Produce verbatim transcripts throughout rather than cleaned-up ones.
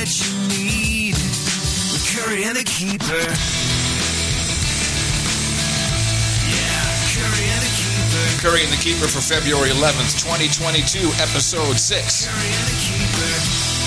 that you need with Curry and the Keeper. Yeah, Curry and the Keeper. Curry and the Keeper for February eleventh, twenty twenty-two, episode six. Curry and the Keeper.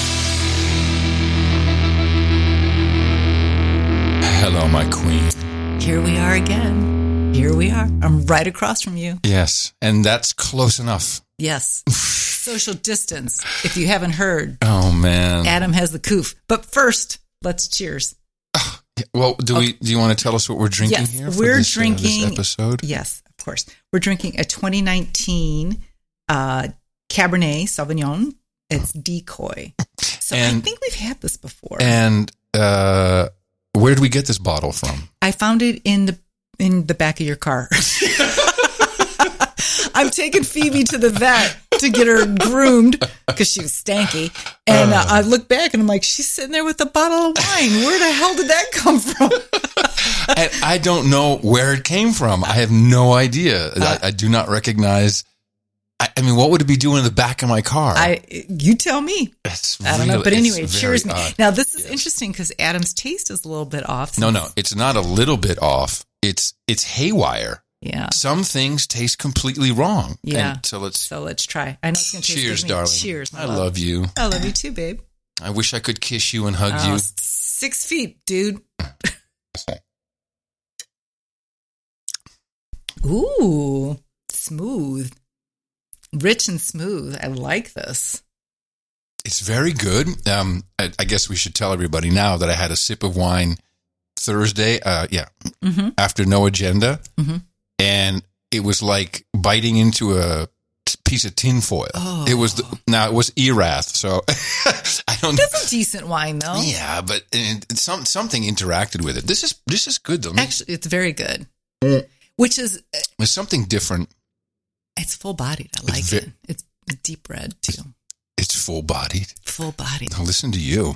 Hello, my queen. Here we are again. Here we are. I'm right across from you. Yes, and that's close enough. Yes. Social distance. If you haven't heard, Oh, man. Adam has the coof. But first, let's cheers. Well, do we? Do you want to tell us what we're drinking Yes, here for we're this, uh, drinking- this episode? Yes, of course. We're drinking a twenty nineteen uh, Cabernet Sauvignon. It's Decoy. So I And- think we've had this before. And uh, where did we get this bottle from? I found it in the in the back of your car. I'm taking Phoebe to the vet to get her groomed because she was stanky. And uh, I look back and I'm like, she's sitting there with a bottle of wine. Where the hell did that come from? And I don't know where it came from. I have no idea. I, I do not recognize. I, I mean, what would it be doing in the back of my car? I, you tell me. It's I don't know. really- But anyway, it's cheers very me. odd. Now, this is Yes. interesting because Adam's taste is a little bit off. No, since- no, it's not a little bit off. It's it's haywire. Yeah. Some things taste completely wrong. Yeah. And so let's So let's try. I know it's going to taste cheers, good to me. darling. Cheers, my I love. love you. I love you too, babe. I wish I could kiss you and hug Oh, you. s- six feet, dude. Ooh, smooth. Rich and smooth. I like this. It's very good. Um, I, I guess we should tell everybody now that I had a sip of wine Thursday. Uh, yeah, Mm-hmm. after No Agenda, Mhm. and it was like biting into a t- piece of tinfoil. Oh. It was the, now it was Erath, so I don't. That's a decent wine, though. Yeah, but it, some something interacted with it. This is this is good though. Actually, it's very good. Mm. Which is, There's something different. it's full bodied. I like ve- it. It's deep red, too. It's full bodied. Full bodied. Now listen to you.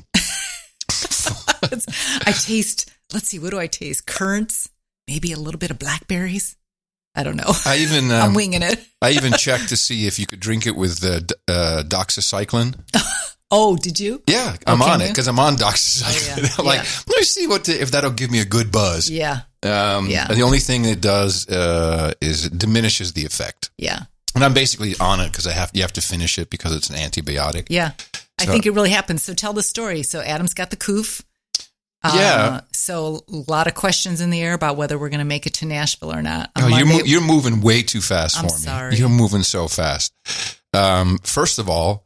I taste, let's see, what do I taste? Currants, maybe a little bit of blackberries. I don't know. I even um, I'm winging it. I even checked to see if you could drink it with uh, d- uh, doxycycline. Oh, did you? Yeah, I'm Oh, can on it you? because I'm on doxycycline. Oh, yeah. I'm like, Yeah. let me see what the, if that'll give me a good buzz. Yeah. Um, Yeah. The only thing it does uh, is it diminishes the effect. Yeah. And I'm basically on it because I have you have to finish it because it's an antibiotic. Yeah. I So- think it really happens. So tell the story. So Adam's got the coof. Uh, Yeah. So a lot of questions in the air about whether we're going to make it to Nashville or not. On Oh, you're Monday- mo- you're moving way too fast I'm for me. sorry. You're moving so fast. Um, first of all,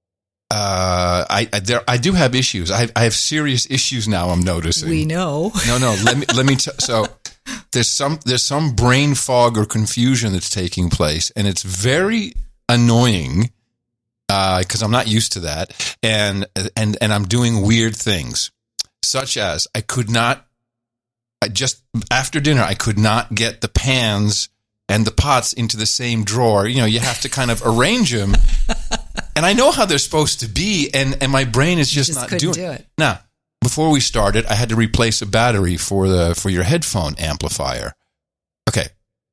uh, I I, there, I do have issues. I I have serious issues now. I'm noticing. we know. No, no. Let me let me. T- so there's some there's some brain fog or confusion that's taking place, and it's very annoying because I'm not used to that, and and and I'm doing weird things, such as I could not. I just after dinner, I could not get the pans and the pots into the same drawer. You know, you have to kind of arrange them, and I know how they're supposed to be, and and my brain is just, Just not couldn't doing do it. Now, before we started, I had to replace a battery for the for your headphone amplifier. Okay.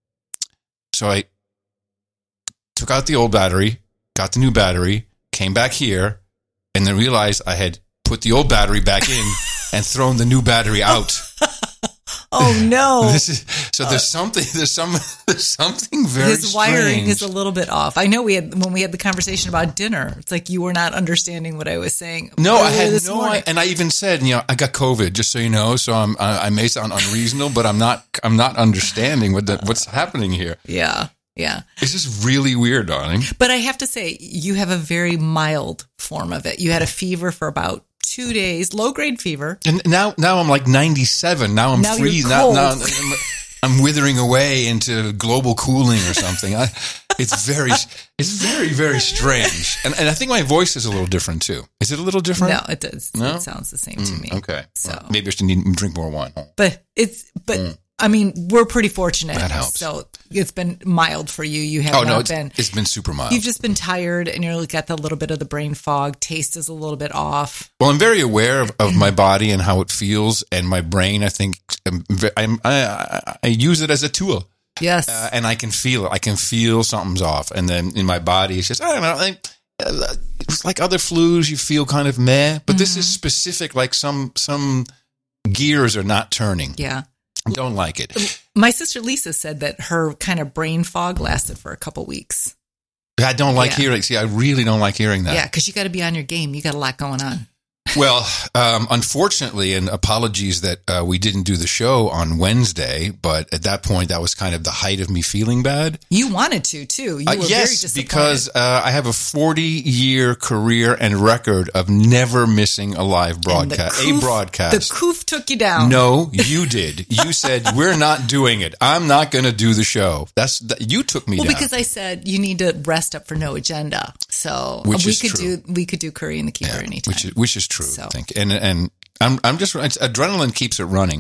So I took out the old battery, got the new battery, came back here, and then realized I had put the old battery back in and thrown the new battery out. Oh, no. This is so there's something there's some there's something very His wiring strange. is a little bit off. I know we had when we had the conversation about dinner. It's like you were not understanding what I was saying. No, I earlier had this no morning. idea. And I even said, you know, I got COVID, just so you know. So I'm, I, I may sound unreasonable, but I'm not, I'm not understanding what the, what's happening here. Yeah, yeah. This is really weird, darling. But I have to say, you have a very mild form of it. You had a fever for about two days, low grade fever. And now, now I'm like ninety-seven. Now I'm Now you're freezing. Now, cold. now I'm, I'm withering away into global cooling or something. I, it's very, it's very, very strange. And, and I think my voice is a little different too. Is it a little different? No, it does. No? It sounds the same to me. Okay. So, Well, maybe I should need drink more wine. but it's but I mean, we're pretty fortunate. That helps. So it's been mild for you. You have Oh not no, it's been. it's been super mild. You've just been tired, and you're got the little bit of the brain fog. Taste is a little bit off. Well, I'm very aware of, of my body and how it feels, and my brain. I think I'm, ve- I'm, I, I, I use it as a tool, Yes. uh, and I can feel it. I can feel something's off, and then in my body, it's just I don't know. I, uh, it's like other flus, you feel kind of meh, but Mm-hmm. this is specific, like some some gears are not turning. Yeah. I don't like it. My sister Lisa said that her kind of brain fog lasted for a couple weeks. I don't like Yeah. hearing, see, I really don't like hearing that. Yeah, because you got to be on your game. You got a lot going on. Well, um, unfortunately, and apologies that uh, we didn't do the show on Wednesday, but at that point, that was kind of the height of me feeling bad. You wanted to, too. You Uh, were very yes, disappointed. because uh, I have a forty-year career and record of never missing a live And the broadcast. A coof- broadcast. The coof took you down. No, you did. You said, we're not doing it. I'm not going to do the show. That's that, you took me Well, down. because I said you need to rest up for no agenda. So Which we is could true. do we could do Curry and the Keeper Yeah, anytime. which is which is true. So. I think, and and I'm I'm just it's, adrenaline keeps it running.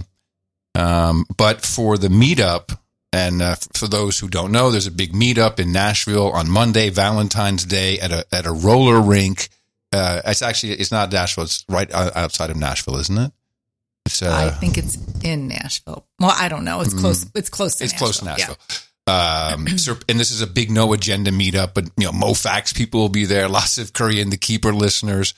Um, but for the meetup, and uh, for those who don't know, there's a big meetup in Nashville on Monday, Valentine's Day, at a at a roller rink. Uh, it's actually it's not Nashville; it's right o- outside of Nashville, isn't it? It's uh, I think it's in Nashville. Well, I don't know. It's close. It's close to It's Nashville. close to Nashville. Yeah. Um, so, and this is a big no agenda meetup, but you know, MoFax people will be there. Lots of Curry and the Keeper listeners.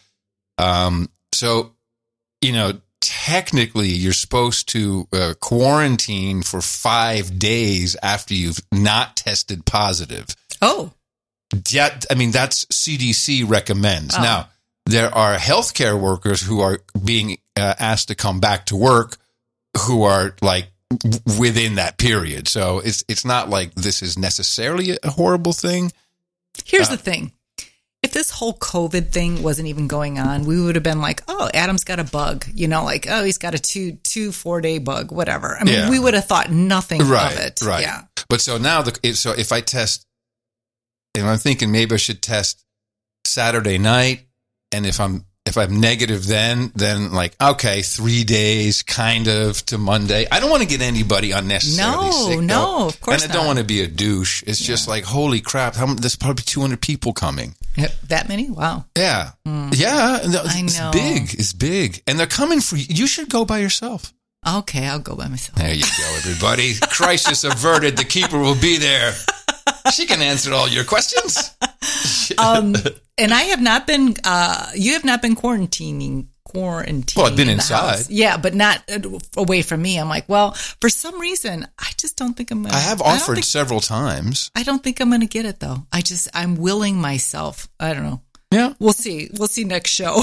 Um, so, you know, technically you're supposed to uh, quarantine for five days after you've not tested positive. Oh, Yeah, I mean, that's C D C recommends. Oh. Now, there are healthcare workers who are being uh, asked to come back to work who are like w- within that period. So it's it's not like this is necessarily a horrible thing. here's Uh, the thing. If this whole COVID thing wasn't even going on, we would have been like, oh, Adam's got a bug. You know, like, oh, he's got a two, two, four day bug, whatever. I mean, Yeah. we would have thought nothing Right, of it. right. Yeah. But so now, the, it- so if I test, and I'm thinking maybe I should test Saturday night, and if I'm if I'm negative, then then like okay, three days kind of to Monday. I don't want to get anybody unnecessarily No, sick. no, though. of course And I don't not. want to be a douche. It's just like holy crap! How, there's probably two hundred people coming. Yep, that many? Wow. Yeah, yeah. and I It's know. big. It's big, and they're coming for you. You should go by yourself. Okay, I'll go by myself. There you go, everybody. Crisis averted. The keeper will be there. She can answer all your questions. Um, and I have not been, uh, you have not been quarantining, quarantining. Well, I've been in the inside. house. Yeah, but not uh, away from me. I'm like, well, for some reason, I just don't think I'm going to. I have don't offered think- several times. I don't think I'm going to get it though. I just, I'm willing myself. I don't know. Yeah. We'll see. We'll see next show.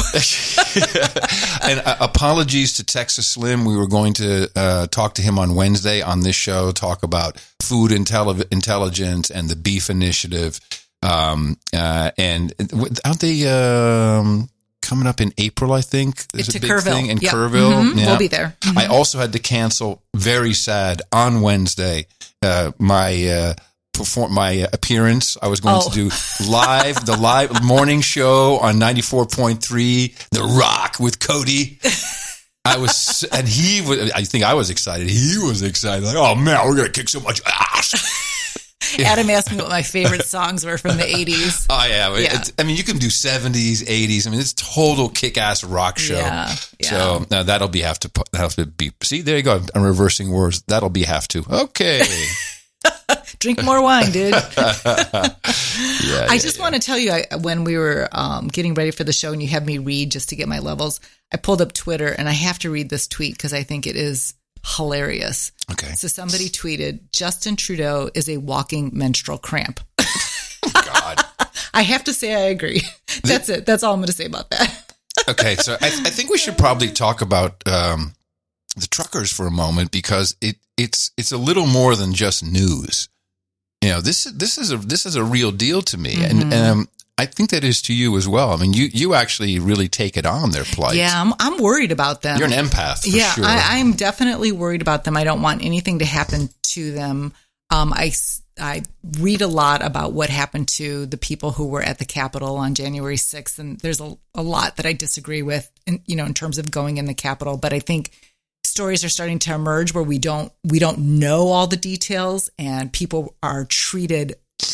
And uh, apologies to Texas Slim. We were going to uh, talk to him on Wednesday on this show, talk about food intelli- intelligence and the beef initiative. Um, uh, and aren't they um, coming up in April, I think? There's To a big Kerrville. thing in Yep. Kerrville. Mhm. We'll be there. Mhm. I also had to cancel, very sad, on Wednesday, uh, my uh, perform my uh, appearance. I was going Oh. to do live, the live morning show on ninety-four point three, The Rock with Cody. I was, and he was, I think I was excited. He was excited. Like, oh man, we're going to kick so much ass. Adam asked me what my favorite songs were from the eighties. Oh yeah. Yeah. It's, I mean, you can do seventies, eighties. I mean, it's total kick-ass rock show. Yeah, yeah. So uh, that'll be have to put, have to be, see, there you go. I'm reversing words. That'll be have to. Okay. Drink more wine, dude. Yeah. I just want to tell you, I, when we were um, getting ready for the show and you had me read just to get my levels, I pulled up Twitter and I have to read this tweet because I think it is hilarious. Okay. So somebody tweeted, Justin Trudeau is a walking menstrual cramp. God. I have to say I agree. That's it. That's all I'm going to say about that. Okay. So I, I think we should probably talk about um, the truckers for a moment because it it's it's a little more than just news. You know, this this is a this is a real deal to me, Mm-hmm. and um, I think that is to you as well. I mean, you you actually really take it on their plight. Yeah, I'm, I'm worried about them. You're an empath, for yeah, sure. I, I'm definitely worried about them. I don't want anything to happen to them. Um, I, I read a lot about what happened to the people who were at the Capitol on January sixth, and there's a, a lot that I disagree with, in, you know, in terms of going in the Capitol. But I think stories are starting to emerge where we don't we don't know all the details, and people are treated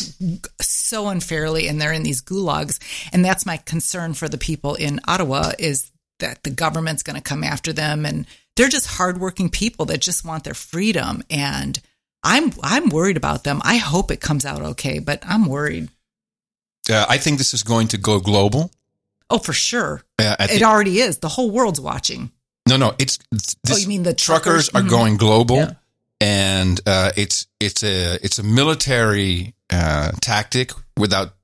so unfairly, and they're in these gulags. And that's my concern for the people in Ottawa, is that the government's going to come after them, and they're just hardworking people that just want their freedom. And I'm I'm worried about them. I hope it comes out okay, but I'm worried. Uh, I think this is going to go global. Oh, for sure. Uh, I it think- already is. The whole world's watching. No, no. It's this, Oh, you mean the truckers, truckers? are Mhm. going global, Yeah. and uh, it's it's a it's a military uh, tactic without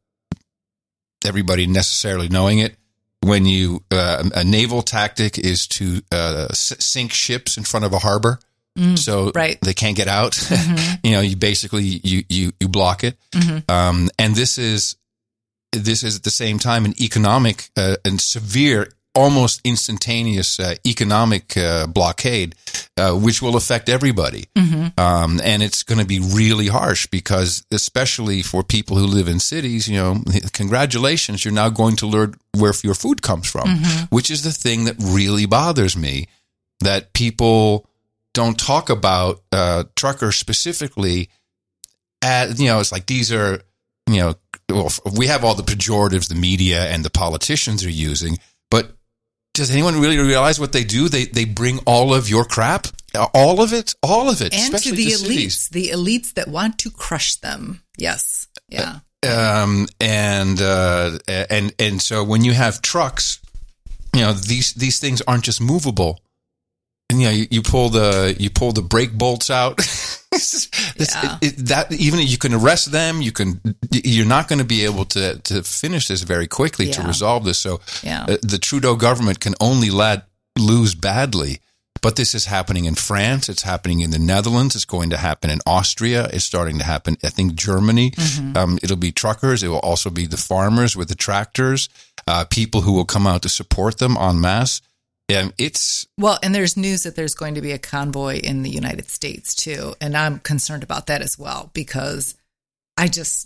everybody necessarily knowing it. When you uh, a naval tactic is to uh, s- sink ships in front of a harbor, Mm, so right. they can't get out. Mhm. You know, you basically you you you block it. Mhm. Um, and this is this is at the same time an economic uh, and severe, almost instantaneous uh, economic uh, blockade, uh, which will affect everybody. Mhm. Um, and it's going to be really harsh because, especially for people who live in cities, you know, congratulations, you're now going to learn where your food comes from, Mhm. which is the thing that really bothers me, that people don't talk about uh, truckers specifically. As, you know, it's like these are, you know, well, we have all the pejoratives the media and the politicians are using, but does anyone really realize what they do? They they bring all of your crap, all of it, all of it, And to especially the to cities. elites, the elites that want to crush them. Yes. Yeah. Um, and uh, and and so when you have trucks, you know, these these things aren't just movable. And, you know, you, you pull the you pull the brake bolts out. It's- it's- Yeah. it, it, that even you can arrest them. You can. You're not going to be able to to finish this very quickly to Yeah. resolve this. So Yeah. uh, the Trudeau government can only let lose badly. But this is happening in France. It's happening in the Netherlands. It's going to happen in Austria. It's starting to happen, I think, Germany. Mm-hmm. Um, it'll be truckers. It will also be the farmers with the tractors, uh, people who will come out to support them en masse. And it's Well, and there's news that there's going to be a convoy in the United States too, and I'm concerned about that as well because I just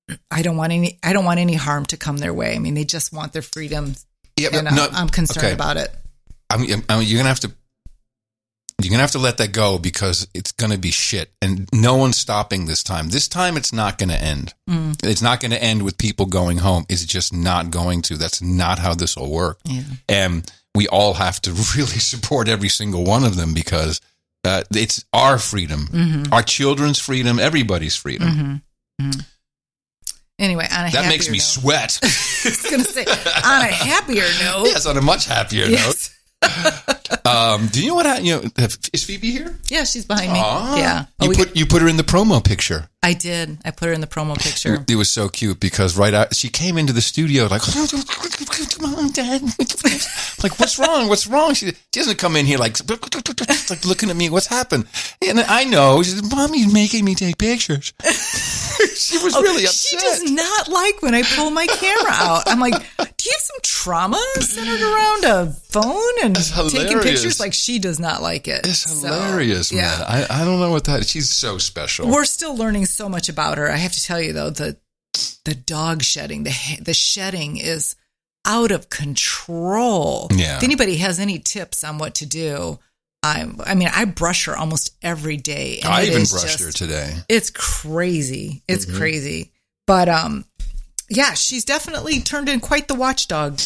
I don't want any I don't want any harm to come their way. I mean, they just want their freedom, yeah, and but no, I'm, I'm concerned okay. about it. I mean, I mean, you're gonna have to you're gonna have to let that go because it's gonna be shit, and no one's stopping this time. This time, it's not gonna end. Mm. It's not gonna end with people going home. It's just not going to. That's not how this will work. Yeah. And we all have to really support every single one of them because uh, it's our freedom, Mm-hmm. our children's freedom, everybody's freedom. Mm-hmm. Mm-hmm. Anyway, on a That makes happier me note, sweat. I was going to say on a happier note. Yes, on a much happier Yes. note. Um, do you know what? I, you know, is Phoebe here? Yeah, she's behind me. Aw. Yeah. Oh, you we put got- you put her in the promo picture. I did. I put her in the promo picture. It was so cute because right out she came into the studio like, "Come on, Dad." Like, what's wrong? What's wrong? She, she doesn't come in here like, like looking at me. What's happened? And I know. She said, "Mommy's making me take pictures." She was Oh, really she upset. does not like when I pull my camera out. I'm like, do you have some trauma centered around a phone and It's taking hilarious. pictures? Like, she does not like it. It's So, hilarious, man. yeah. I, I don't know what that. She's so special. We're still learning so much about her. I have to tell you though, the the dog shedding, the ha- the shedding is out of control. Yeah. If anybody has any tips on what to do, I I mean, I brush her almost every day. And I it even is brushed just- her today. It's crazy. It's Mm-hmm. crazy. But um yeah, she's definitely turned in quite the watchdog.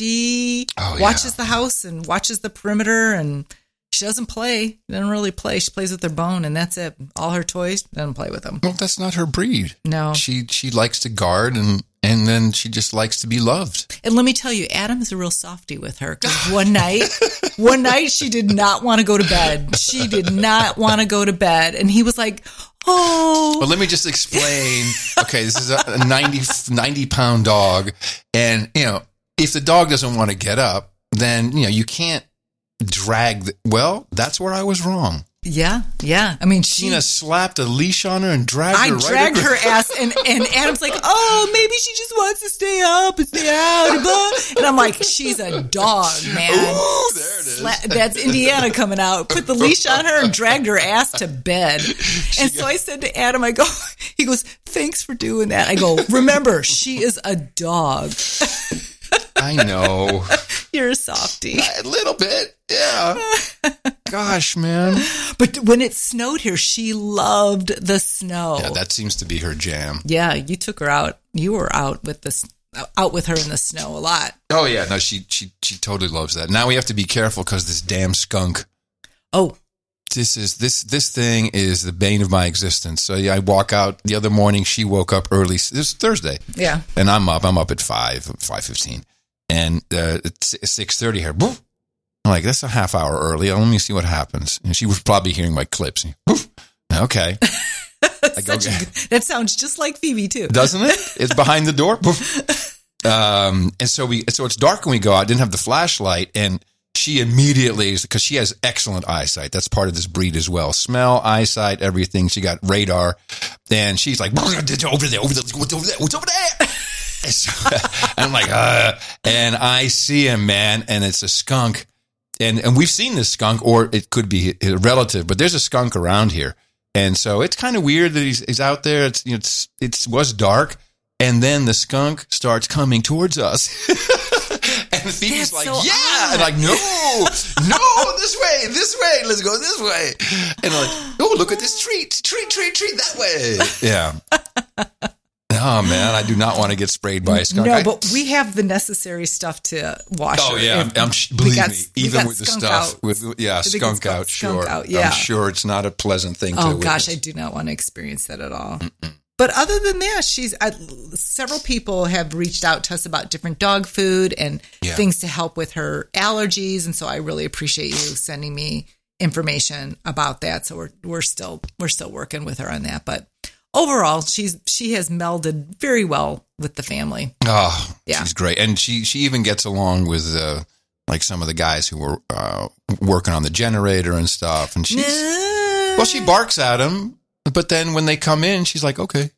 She Oh, yeah. watches the house and watches the perimeter, and she doesn't play. Doesn't really play. She plays with her bone, and that's it. All her toys, doesn't play with them. Well, that's not her breed. No. She she likes to guard and and then she just likes to be loved. And let me tell you, Adam is a real softie with her. 'Cause one night, one night she did not want to go to bed. She did not want to go to bed, and he was like, "Oh." But let me just explain. Okay, this is a a ninety, ninety pound dog. And, you know, if the dog doesn't want to get up, then, you know, you can't drag. The, well, that's where I was wrong. Yeah, yeah. I mean, she. Tina slapped a leash on her and dragged I her right dragged across- her ass, and, and Adam's like, "Oh, maybe she just wants to stay up and stay out." And, blah. And I'm like, "She's a dog, man." Ooh, there it is. Sla- That's Indiana coming out. Put the leash on her and dragged her ass to bed. And so I said to Adam, I go, he goes, "Thanks for doing that." I go, "Remember, she is a dog. I know. You're a softie." A little bit. Yeah. Gosh, man. But when it snowed here, she loved the snow. Yeah, that seems to be her jam. Yeah, you took her out. You were out with the s- out with her in the snow a lot. Oh, yeah. No, she she she totally loves that. Now we have to be careful because this damn skunk. Oh, this is this this thing is the bane of my existence. So yeah, I walk out the other morning. She woke up early. This is Thursday. Yeah. And I'm up. I'm up at five, five fifteen, and uh, it's six thirty here. Boom. I'm like, that's a half hour early. Let me see what happens. And she was probably hearing my clips. Boom. Okay. I go, Such a, that sounds just like Phoebe too, doesn't it? It's behind the door. Boom. Um, and so we, so it's dark when we go out. I didn't have the flashlight, and she immediately, because she has excellent eyesight. That's part of this breed as well. Smell, eyesight, everything. She got radar. And she's like, over there, over there, what's over there? What's over there? And so, I'm like, uh, and I see him, man, and it's a skunk. And, and we've seen this skunk, or it could be a relative, but there's a skunk around here. And so it's kind of weird that he's, he's out there. It's, you know, it's, it was dark. And then the skunk starts coming towards us. And Phoebe's That's like, so yeah. odd. And like, no, no, this way, this way. Let's go this way. And I'm like, oh, look at this treat, treat, treat, treat that way. Yeah. Oh, man, I do not want to get sprayed by a skunk. No, I, but we have the necessary stuff to wash. Oh, her. yeah. If- I'm, I'm, believe got- me, we even got with the skunk stuff, out. with yeah, I think skunk it's called out, skunk sure. out, yeah. I'm sure it's not a pleasant thing to Oh witness. gosh, I do not want to experience that at all. Mm-mm. But other than that, she's I, several people have reached out to us about different dog food and Yeah. things to help with her allergies, and so I really appreciate you sending me information about that. So we're we're still we're still working with her on that, but overall, she's she has melded very well with the family. Oh, Yeah. she's great. And she, she even gets along with, uh, like some of the guys who were, uh, working on the generator and stuff. And she's, well, she barks at them, but then when they come in, she's like, okay.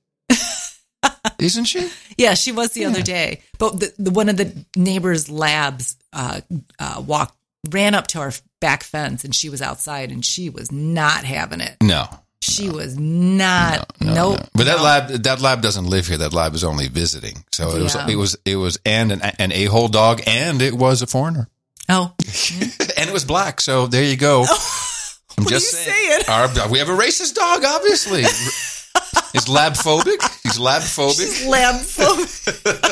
Isn't she? Yeah, she was the Yeah. other day. But the, the one of the neighbors' labs uh, uh, walked, ran up to our back fence, and she was outside, and she was not having it. No. She was not. No, nope. no. But that no. lab, that lab doesn't live here. That lab is only visiting. So it was, Yeah. it was, it was, and an, an a-hole dog, and it was a foreigner. Oh, And it was black. So there you go. I'm what just are you saying. saying? Our, we have a racist dog, obviously. He's lab phobic. He's lab phobic. she's lab phobic.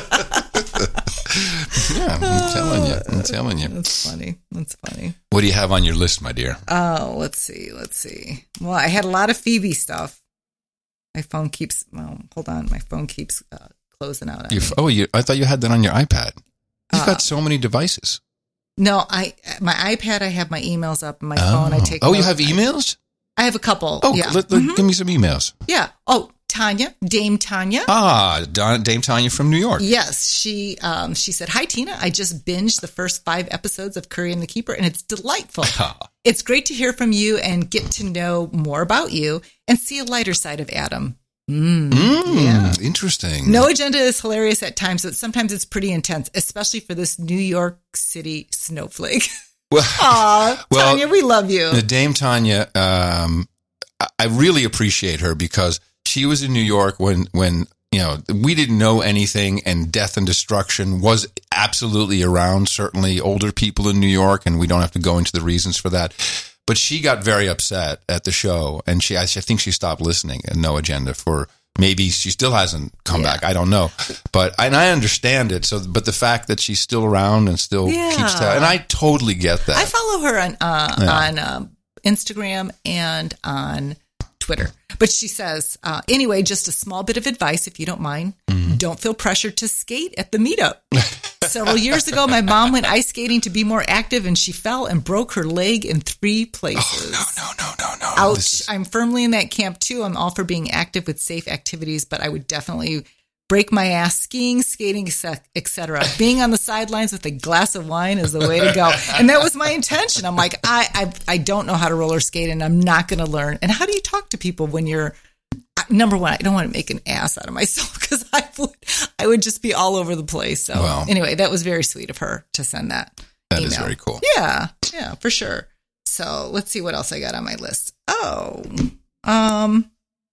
Yeah, I'm telling you. I'm telling you. That's funny. That's funny. What do you have on your list, my dear? Oh, let's see. Let's see. Well, I had a lot of Phoebe stuff. My phone keeps. Well, hold on. My phone keeps uh, closing out. On You, me. oh, you, I thought you had that on your iPad. You've Uh, got so many devices. No, I my iPad. I have my emails up. And my phone. I take. Oh, you notes. have emails? I have a couple. Oh, yeah. let, let- Mhm. give me some emails. Yeah. Oh, Tanya, Dame Tanya. Ah, Don, Dame Tanya from New York. Yes, she um, she said, "Hi Tina, I just binged the first five episodes of Curry and the Keeper, and it's delightful. It's great to hear from you and get to know more about you and see a lighter side of Adam. Mm, Mm, yeah. Interesting. No Agenda is hilarious at times, but sometimes it's pretty intense, especially for this New York City snowflake. Well, Aw, Well, Tanya, we love you. the Dame Tanya, um, I- I really appreciate her because she was in New York when, when, you know, we didn't know anything and death and destruction was absolutely around, certainly older people in New York, and we don't have to go into the reasons for that. But she got very upset at the show, and she, I think she stopped listening at No Agenda for maybe she still hasn't come Yeah. back. I don't know. But, and I understand it. So, but the fact that she's still around and still Yeah. keeps, ta- and I totally get that. I follow her on uh, Yeah. on um, Instagram and on Twitter. But she says, uh, anyway, just a small bit of advice, if you don't mind. Mm-hmm. Don't feel pressured to skate at the meetup. Several years ago, my mom went ice skating to be more active, and she fell and broke her leg in three places. no, no, no, no, no. Ouch. This is- I'm firmly in that camp too. I'm all for being active with safe activities, but I would definitely break my ass skiing, skating, et cetera. Being on the sidelines with a glass of wine is the way to go. And that was my intention. I'm like, I I, I don't know how to roller skate, and I'm not going to learn. And how do you talk to people when you're, number one, I don't want to make an ass out of myself because I would, I would just be all over the place. So Well. anyway, that was very sweet of her to send that. That email. is very cool. Yeah, yeah, for sure. So let's see what else I got on my list. Oh, um,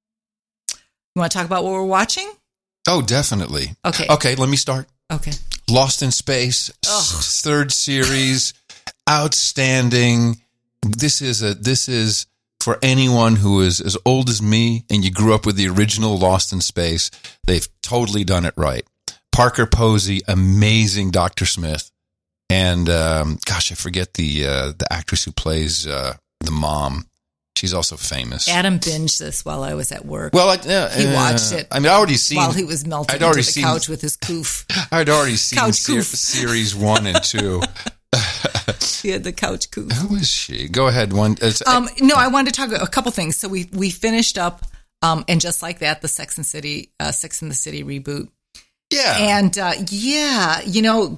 you want to talk about what we're watching? Oh, definitely. Okay. Okay, let me start. Okay. Lost in Space, s- third series, outstanding. This is a this is for anyone who is as old as me and you grew up with the original Lost in Space. They've totally done it right. Parker Posey, amazing Doctor Smith, and um, gosh, I forget the uh, the actress who plays uh, the mom. She's also famous. Adam binged this while I was at work. Well, I, uh, he watched it. I mean, I already seen while he was melting I'd already into the seen, couch with his coof. I'd already seen Couch ser- coof. series one and two. He had the couch coof. Who is she? Go ahead. One. Um, no, I wanted to talk a couple things. So we we finished up, um, and just like that, the Sex and City, uh, Sex and the City reboot. Yeah. And uh, yeah, you know.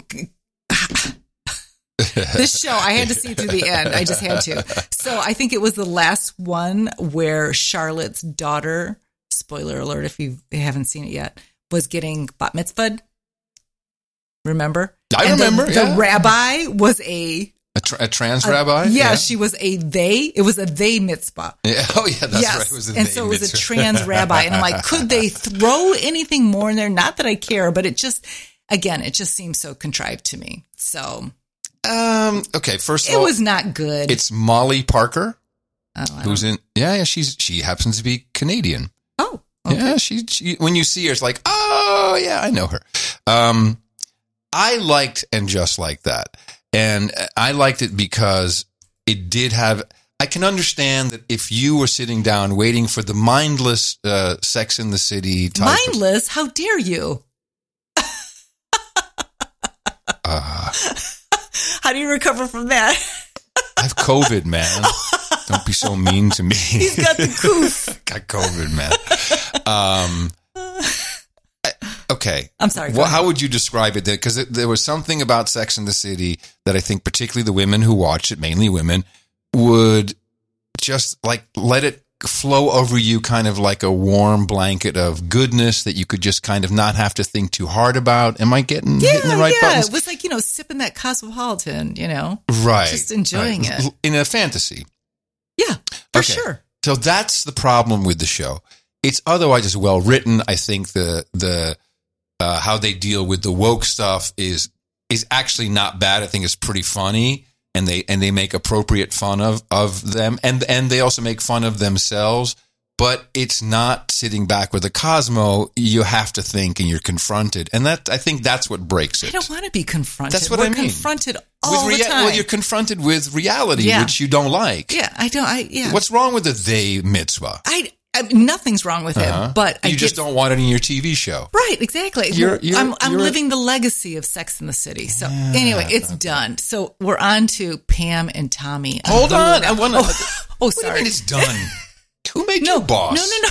This show, I had to see it to the end. I just had to. So I think it was the last one where Charlotte's daughter, spoiler alert if you haven't seen it yet, was getting bat mitzvahed. Remember? I and remember, The, yeah. the rabbi was a... A, tra- a trans a- rabbi? Yeah, she was a they. It was a they mitzvah. Yeah. Oh, yeah, that's yes. right. It was a and they so it was mitzvah. a trans rabbi. And I'm like, could they throw anything more in there? Not that I care, but it just, again, it just seems so contrived to me. So... Um. Okay. First of It all, was not good. it's Molly Parker, Oh, I who's don't- in. Yeah, yeah. She's she happens to be Canadian. Oh, okay. Yeah. She, she. When you see her, it's like, oh yeah, I know her. Um, I liked And Just Like That, and I liked it because it did have. I can understand that if you were sitting down waiting for the mindless uh, Sex in the City type of- Mindless? How dare you? uh, How do you recover from that? I have COVID, man. Don't be so mean to me. He's got the coof. Got COVID, man. Um, I- okay. I'm sorry. go Well, ahead. how would you describe it? Because there was something about Sex and the City that I think, particularly the women who watch it, mainly women, would just like let it flow over you, kind of like a warm blanket of goodness that you could just kind of not have to think too hard about. Am I getting Yeah, hitting the right yeah. buttons? It was like, you know, sipping that Cosmopolitan, you know, Right. just enjoying right. it. In a fantasy. Yeah, for Okay. sure. So that's the problem with the show. It's otherwise just well written. I think the the uh, how they deal with the woke stuff is is actually not bad. I think it's pretty funny, and they and they make appropriate fun of of them, and and they also make fun of themselves. But it's not sitting back with a Cosmo. You have to think, and you're confronted, and that I think that's what breaks it. I don't want to be confronted. That's what We're I mean. confronted all with the time. Well, you're confronted with reality, Yeah. which you don't like. yeah, I don't. I yeah. What's wrong with the they mitzvah? I, I nothing's wrong with Uh-huh. it, but I you just get- don't want it in your T V show. Right, exactly. You're- you're- I'm, I'm you're- living the legacy of Sex in the City. So anyway, it's done. So we're on to Pam and Tommy. Hold Hulu on, now. I want to. Oh, oh, What do you sorry. mean it's done? Who made no, you boss? no, no, no.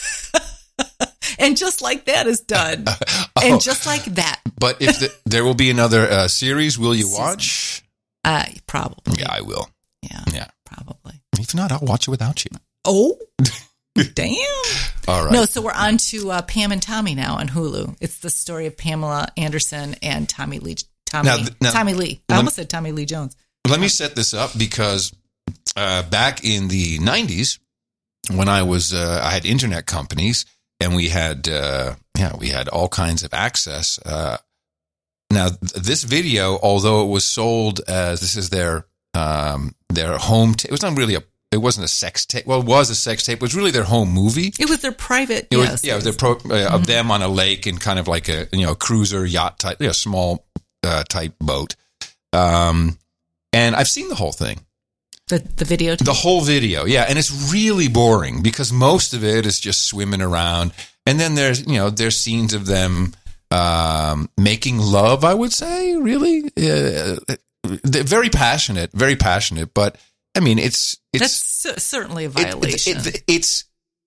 And Just Like That is done. And Just Like That, But if the, there will be another uh, series, will you watch? uh, probably. Yeah, I will. Yeah, Yeah. probably. If not, I'll watch it without you. Oh, damn. All right. No, so we're on to uh, Pam and Tommy now on Hulu. It's the story of Pamela Anderson and Tommy Lee. Tommy, Now, th- now- Tommy Lee. I lem- almost said Tommy Lee Jones. Let me set this up because uh, back in the nineties, when I was, uh, I had internet companies and we had, uh, yeah, we had all kinds of access. Uh, now, th- this video, although it was sold as this is their um, their home, ta- it was not really a, it wasn't a sex tape. Well, it was a sex tape. It was really their home movie. It was their private. It yes, was, yeah, it was their pro, uh, of them on a lake in kind of like a you know cruiser yacht type, you know, small uh, type boat. Um, and I've seen the whole thing. the the video. The whole video, yeah, and it's really boring because most of it is just swimming around, and then there's you know there's scenes of them um, making love. I would say, really, uh, they're very passionate, very passionate. But I mean, it's it's That's cer- certainly a it- violation. it- it- it's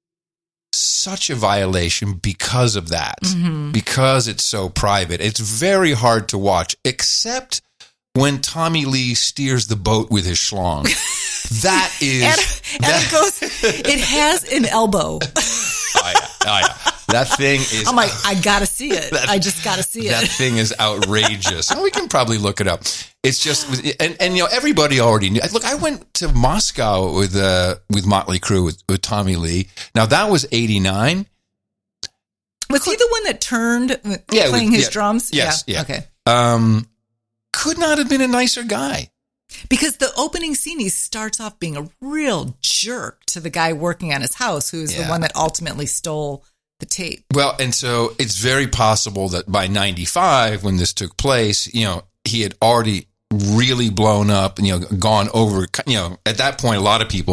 such a violation because of that, Mm-hmm. because it's so private. It's very hard to watch, except when Tommy Lee steers the boat with his schlong. That is, and, and that, it goes. It has an elbow. oh yeah, oh yeah. That thing is. I'm like, I gotta see it. I just gotta see that it. thing is outrageous. And we can probably look it up. It's just, and, and you know, everybody already knew. Look, I went to Moscow with uh, with Motley Crue with, with Tommy Lee. Now that was eighty-nine. Was he the one that turned uh, Yeah, playing with- his yeah. drums? Yes, yeah. Okay. Um, could not have been a nicer guy. Because the opening scene, he starts off being a real jerk to the guy working on his house, who's Yeah. the one that ultimately stole the tape. Well, and so it's very possible that by ninety-five, when this took place, you know, he had already really blown up and, you know, gone over, you know, at that point, a lot of people,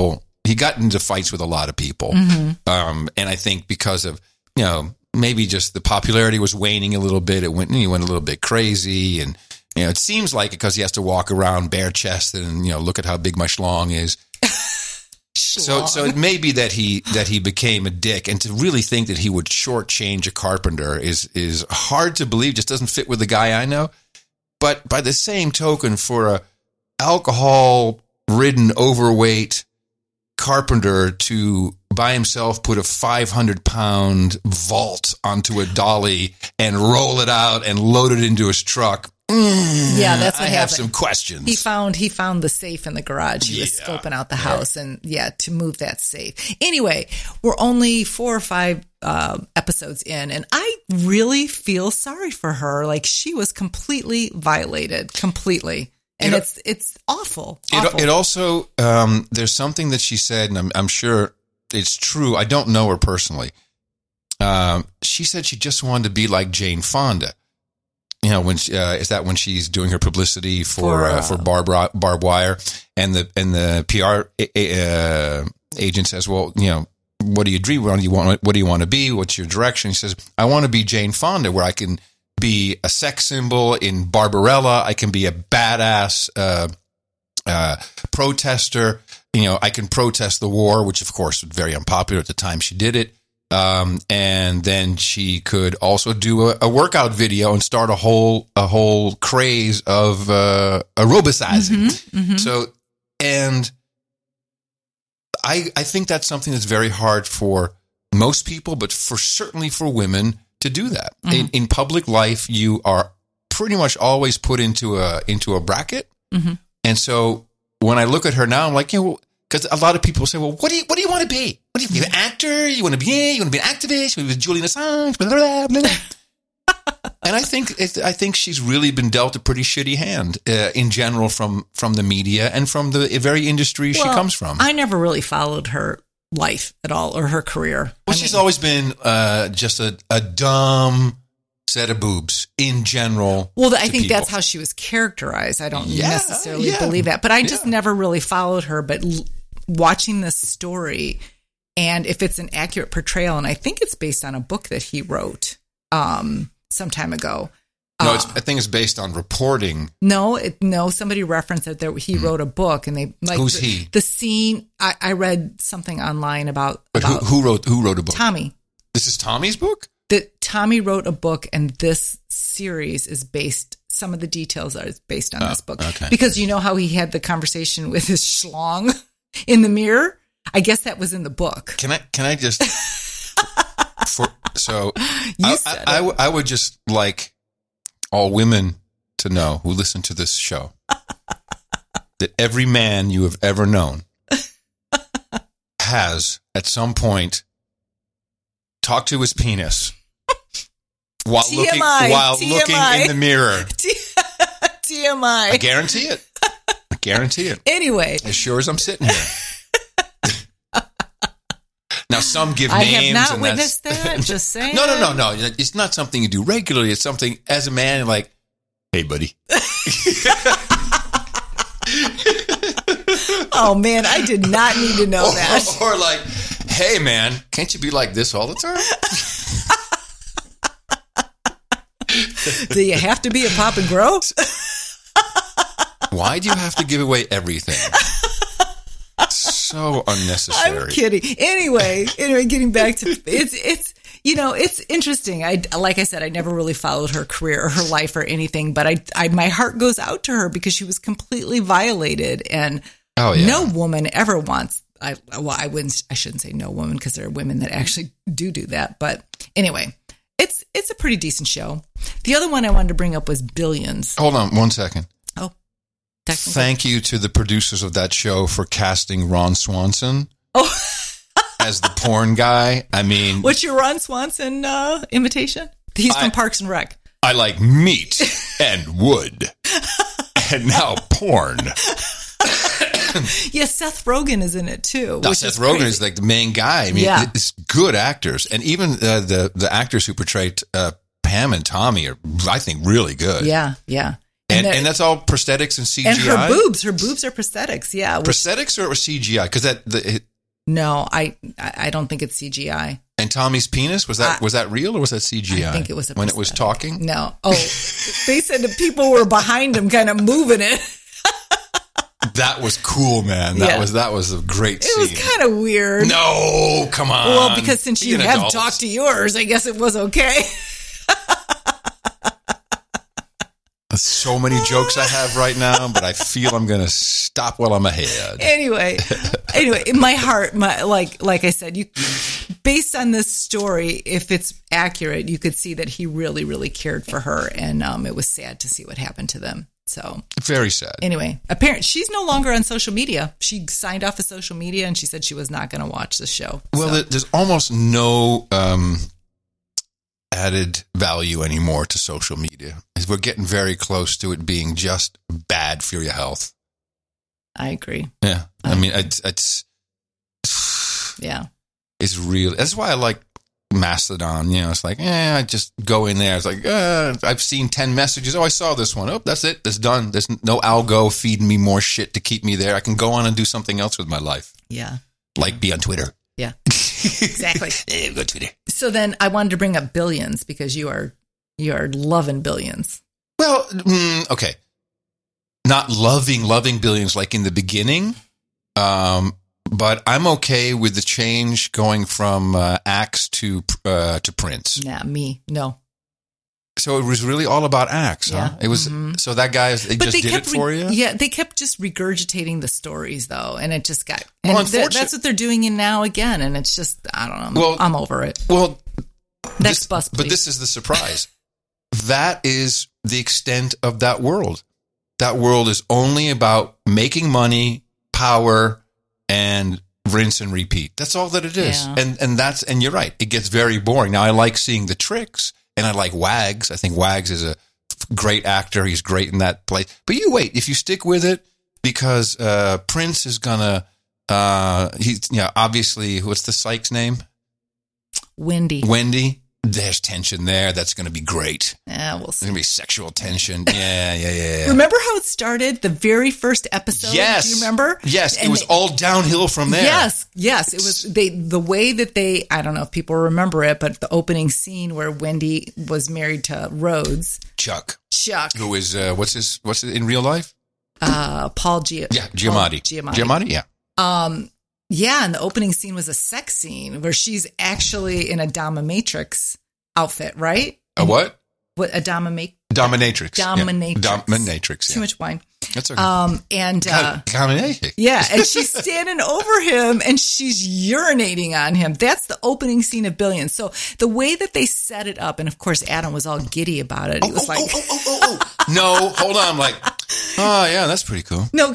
he got into fights with a lot of people. Mm-hmm. Um, and I think because of, you know, maybe just the popularity was waning a little bit. It went, he went a little bit crazy. And, you know, it seems like because he has to walk around bare chested and, you know, look at how big my schlong is. So, so it may be that he that he became a dick, and to really think that he would shortchange a carpenter is is hard to believe. Just doesn't fit with the guy I know. But by the same token, for a alcohol-ridden, overweight carpenter to by himself put a five hundred pound vault onto a dolly and roll it out and load it into his truck. Mm, yeah, that's what I happened. have some questions. He found he found the safe in the garage. He was Yeah. scoping out the house, and yeah, to move that safe. Anyway, we're only four or five uh, episodes in, and I really feel sorry for her. Like, she was completely violated, completely, and It- it's it's awful. It, awful. it also, um, there's something that she said, and I'm, I'm sure it's true. I don't know her personally. Um, she said she just wanted to be like Jane Fonda. You know, when she, uh, is that when she's doing her publicity for For, uh, uh, for Barb Barb Wire, and the and the P R uh, agent says, "Well, you know, what do you dream? What do you want? What do you want to be? What's your direction?" She says, "I want to be Jane Fonda, where I can be a sex symbol in Barbarella. I can be a badass uh, uh, protester. You know, I can protest the war, which of course was very unpopular at the time she did it. Um, and then she could also do a, a workout video and start a whole a whole craze of uh, aerobicizing. Mhm, mhm. So, and I I think that's something that's very hard for most people, but for certainly for women to do that. Mm-hmm. In, in public life, you are pretty much always put into a into a bracket, Mm-hmm. and so when I look at her now, I'm like, you know. Because a lot of people say, well, what do you what do you want to be? What do you, you an actor? You want to be you want to be an activist? You want to be Julian Assange? Blah, blah, blah, blah. And I think it, I think she's really been dealt a pretty shitty hand uh, in general from from the media and from the very industry she Well, comes from. I never really followed her life at all, or her career. well, I she's mean, always been uh, just a, a dumb set of boobs in general. well, I to think people. that's how she was characterized. I don't Yeah, necessarily yeah, believe that, but I just yeah. never really followed her. But l- watching this story, and if it's an accurate portrayal, and I think it's based on a book that he wrote um, some time ago. No, Uh, it's, I think it's based on reporting. No, it, no. Somebody referenced that there, he wrote a book, and they like Who's the, he? The scene. I, I read something online about But who, about who wrote who wrote a book? Tommy. This is Tommy's book? That Tommy wrote a book, and this series is based. Some of the details are based on Oh, this book, okay. because you know how he had the conversation with his schlong in the mirror. I guess that was in the book. Can I can I just for so You I, said I, I, it. w- I would just like all women to know who listen to this show that every man you have ever known has at some point talked to his penis while T M I, looking while T M I. looking in the mirror. T M I. I guarantee it. I guarantee it. Anyway, As sure as I'm sitting here. Now, some give I names. have not and witnessed that's, that. Just saying. No, no, no, no. It's not something you do regularly. It's something as a man, like, hey, buddy. Oh man, I did not need to know that. Or, or like, hey, man, can't you be like this all the time? Do you have to be a Pop and Grow? Why do you have to give away everything? So unnecessary. I'm kidding. Anyway, anyway, getting back to it's it's you know it's interesting. I like I said, I never really followed her career or her life or anything, but I, I my heart goes out to her because she was completely violated, and Oh, yeah. no woman ever wants. I well, I wouldn't. I shouldn't say no woman, because there are women that actually do do that. But anyway, it's it's a pretty decent show. The other one I wanted to bring up was Billions. Hold on one second. Oh, technically. Thank you to the producers of that show for casting Ron Swanson Oh, as the porn guy. I mean, what's your Ron Swanson uh, invitation? He's from I- Parks and Rec. I like meat and wood. And now porn. Yeah, Seth Rogen is in it too. Now, which Seth is Rogen crazy. is like the main guy. I mean, Yeah. it's good actors. And even uh, the, the actors who portrayed uh, Pam and Tommy are, I think, really good. Yeah, yeah. And, the- and that's all prosthetics and C G I? and her boobs, her boobs are prosthetics. Yeah, which, Prosthetics or C G I? Because that the, No, I I don't think it's C G I. And Tommy's penis, was that I- was that real or was that C G I? I think it was a when it was prosthetic. talking. No. Oh, they said the people were behind him kind of moving it. That was cool, man. That Yeah. was that was a great It scene. was kind of weird. No, come on. Well, because since you Being have adults. talked to yours, I guess it was okay. So many jokes I have right now, but I feel I'm going to stop while I'm ahead. anyway, anyway, in my heart, my like like I said, you based on this story, if it's accurate, you could see that he really, really cared for her, and um, it was sad to see what happened to them. So Very sad. anyway, apparently she's no longer on social media. She signed off of social media, and she said she was not going to watch the show. Well, So, there- there's almost no um, added value anymore to social media. We're getting very close to it being just bad for your health. I agree. Yeah, I mean, it's it's Yeah. it's real. That's why I like Mastodon. You know, it's like, eh, I just go in there. It's like, uh, I've seen ten messages. Oh, I saw this one. Oh, that's it. That's done. There's no algo feeding me more shit to keep me there. I can go on and do something else with my life, Yeah. like be on Twitter. Yeah. Exactly. Yeah, go Twitter. So then I wanted to bring up Billions because you are you are loving Billions. Well, mm, okay. Not loving, loving Billions like in the beginning, um, but I'm okay with the change going from uh, Axe to uh, to Prince. Nah, me. No. So it was really all about Axe, huh? Yeah. It was. Mhm. So that guy, they just did it re- for you. Yeah, they kept just regurgitating the stories though, and it just got. Well, And th- unfortunate- that's what they're doing in now again, and it's just I don't know. Well- I'm over it. Well, Next this- bus, but please. this is the surprise. That is the extent of that world. That world is only about making money, power, and rinse and repeat. That's all that it is. Yeah. And and that's and you're right. It gets very boring. Now I like seeing the tricks, and I like Wags. I think Wags is a great actor. He's great in that place. But you wait, if you stick with it, because uh, Prince is gonna. Uh, he's yeah. Obviously, what's the psych's name? Wendy. Wendy. There's tension there. That's going to be great. Yeah, we'll There's see. going to be sexual tension. Yeah, yeah, yeah. yeah. Remember how it started? The very first episode. Yes. Do you remember? Yes, it And was they- all downhill from there. Yes, yes. It was they the way that they I don't know if people remember it, but the opening scene where Wendy was married to Rhodes, Chuck, Chuck, who is uh, what's his what's it in real life? uh, Paul Gia- Yeah, Giamatti. Paul Giamatti. Giamatti, yeah. Um, yeah, and the opening scene was a sex scene where she's actually in a dominatrix outfit, right? A what? What a dominate Dominatrix. Yeah. dominatrix. Dominatrix. Too Yeah. much wine. That's okay. Um, and uh, Dominatrix. yeah, and she's standing over him and she's urinating on him. That's the opening scene of Billions. So the way that they set it up, and of course Adam was all giddy about it. He was oh, like, oh, oh, oh, oh, oh. No, hold on. I'm like, oh yeah, that's pretty cool. no,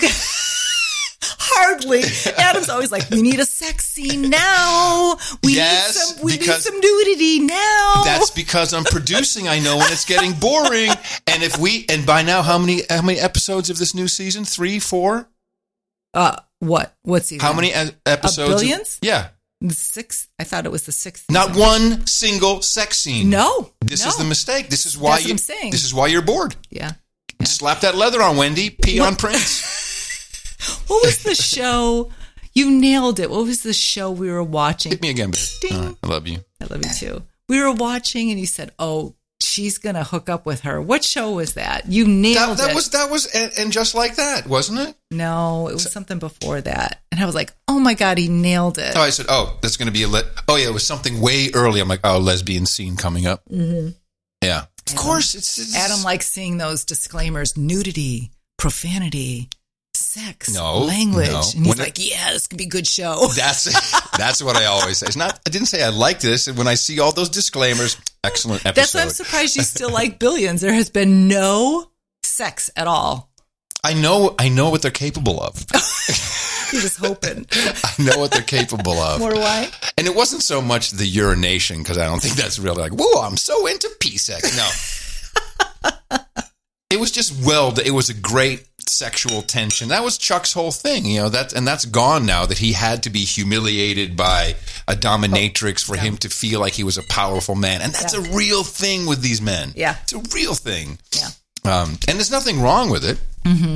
hardly. Adam's always like, we need a sex scene now. We Yes, need some. We need because- some nudity now. That's because I'm producing. I know when it's getting boring. And if we and by now, how many how many episodes of this new season? Three, four? uh, what? What season? How many e- episodes? of- Billions? yeah, The sixth. I thought it was the sixth. not season. one single sex scene. No. This no. is the mistake. This is why That's what you. I'm saying. This is why you're bored. Yeah. Slap that leather on, Wendy. Pee on Prince. What was the show? You nailed it. What was the show we were watching? Hit me again, babe. Ding. All right, I love you. I love you too. We were watching, and you said, "Oh, she's gonna hook up with her." What show was that? You nailed That, that it. was that was and, and just like that, wasn't it? no, it was something before that, and I was like, "Oh my god, he nailed it." Oh, I said, oh, that's going to be a. Le- oh yeah, it was something way early. I'm like, oh, lesbian scene coming up. Mm-hmm. Yeah, of course. It's, it's Adam likes seeing those disclaimers: nudity, profanity, sex, No, language, no. and he's When it- like, "Yeah, this could be a good show." That's that's what I always say. It's not. I didn't say I like this. When I see all those disclaimers, excellent episode. That's why I'm surprised you still like Billions. There has been no sex at all. I know. I know what they're capable of. You're just hoping. I know what they're capable of. More wine? And it wasn't so much the urination because I don't think that's really like, whoa, I'm so into P-sex. No. It was just well, it was a great sexual tension. That was Chuck's whole thing, you know, that, and that's gone now that he had to be humiliated by a dominatrix for Yeah. him to feel like he was a powerful man. And that's Yeah. a real thing with these men. Yeah. It's a real thing. Yeah. Um, and there's nothing wrong with it. Mm-hmm.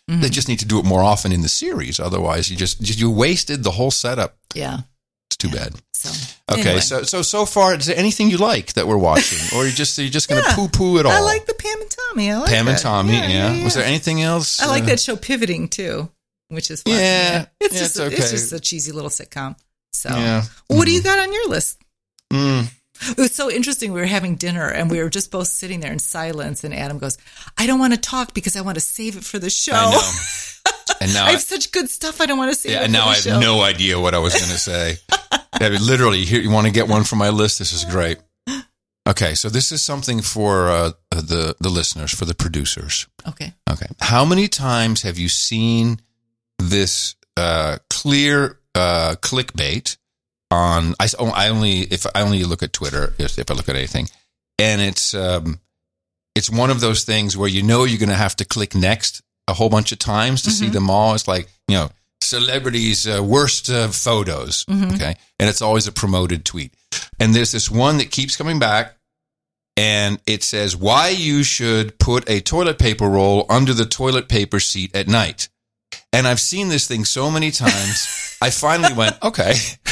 Mm-hmm. They just need to do it more often in the series. Otherwise, you just, just you wasted the whole setup. Yeah. It's too Yeah. bad. So Okay, anyway. so so so far, is there anything you like that we're watching, or you just you're just going to Yeah. poo poo it all? I like the Pam and Tommy. I like Pam and that. Tommy. Yeah, yeah, yeah. Was there anything else? I like uh, that show Pivoting too, which is fun. Yeah. It's Yeah, just it's a, okay. it's just a cheesy little sitcom. So Yeah. what do you got on your list? Mm. It was so interesting. We were having dinner and we were just both sitting there in silence. And Adam goes, I don't want to talk because I want to save it for the show. I know. And now I have such good stuff. I don't want to save Yeah, it and for now the I have show. no idea what I was going to say. I mean, literally, here, you want to get one from my list? This is great. Okay, so this is something for uh, the the listeners, for the producers. Okay. Okay, how many times have you seen this uh, clear uh, clickbait on? I, I only if I only look at Twitter, if, if I look at anything, and it's um, it's one of those things where you know you're going to have to click next a whole bunch of times to Mm-hmm. see them all. It's like, you know, celebrities' uh, worst uh, photos. Mm-hmm. Okay. And it's always a promoted tweet. And there's this one that keeps coming back, and it says why you should put a toilet paper roll under the toilet paper seat at night. And I've seen this thing so many times, I finally went, okay,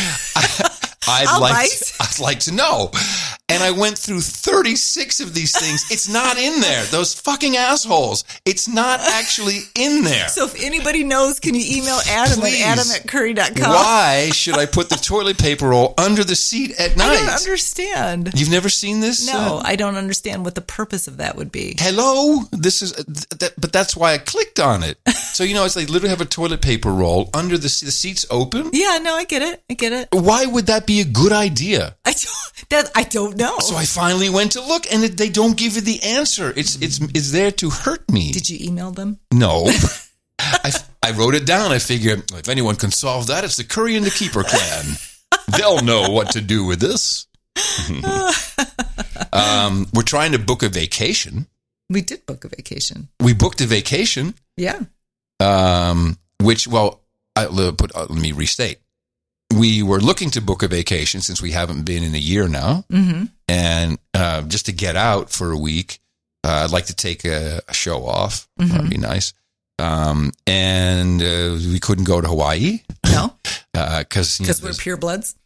I'd All like, right. to, I'd like to know. And I went through thirty-six of these things. It's not in there. Those fucking assholes. It's not actually in there. So if anybody knows, can you email Adam Please. at adam at curry dot com? Why should I put the toilet paper roll under the seat at night? I don't understand. You've never seen this? No, Uh, I don't understand what the purpose of that would be. hello? This is, uh, th- that, but that's why I clicked on it. So, you know, it's they literally have a toilet paper roll under the, se- the seats open. Yeah, no, I get it. I get it. Why would that be a good idea? I don't, that, I don't know. So I finally went to look, and it, they don't give you the answer. It's it's it's there to hurt me. Did you email them? No. I, I wrote it down. I figured if anyone can solve that, it's the Curry and the Keeper clan. They'll know what to do with this. um, we're trying to book a vacation. We did book a vacation. We booked a vacation, Yeah. um, which, well, I, let, put, uh, let me restate. We were looking to book a vacation since we haven't been in a year now. Mm-hmm. And uh, just to get out for a week, uh, I'd like to take a, a show off. Mhm. That'd be nice. Um, and uh, we couldn't go to Hawaii No, because because we're purebloods.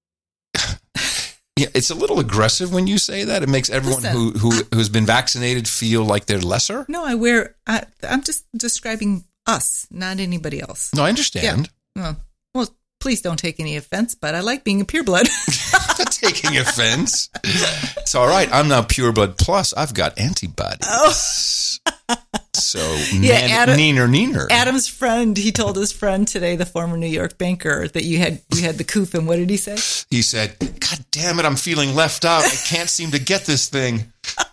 yeah, it's a little aggressive when you say that. It makes everyone Listen, who who who's been vaccinated feel like they're lesser. No, I wear. I, I'm just describing us, not anybody else. No, I understand. Well, well, please don't take any offense, but I like being a pureblood. Not taking offense. It's all right. I'm now pureblood plus. I've got antibodies. Oh. So Yeah, nan- Adam- neener neener. Adam's friend, he told his friend today, the former New York banker, that you had you had the coof, and what did he say? He said, "God damn it, I'm feeling left out. I can't seem to get this thing."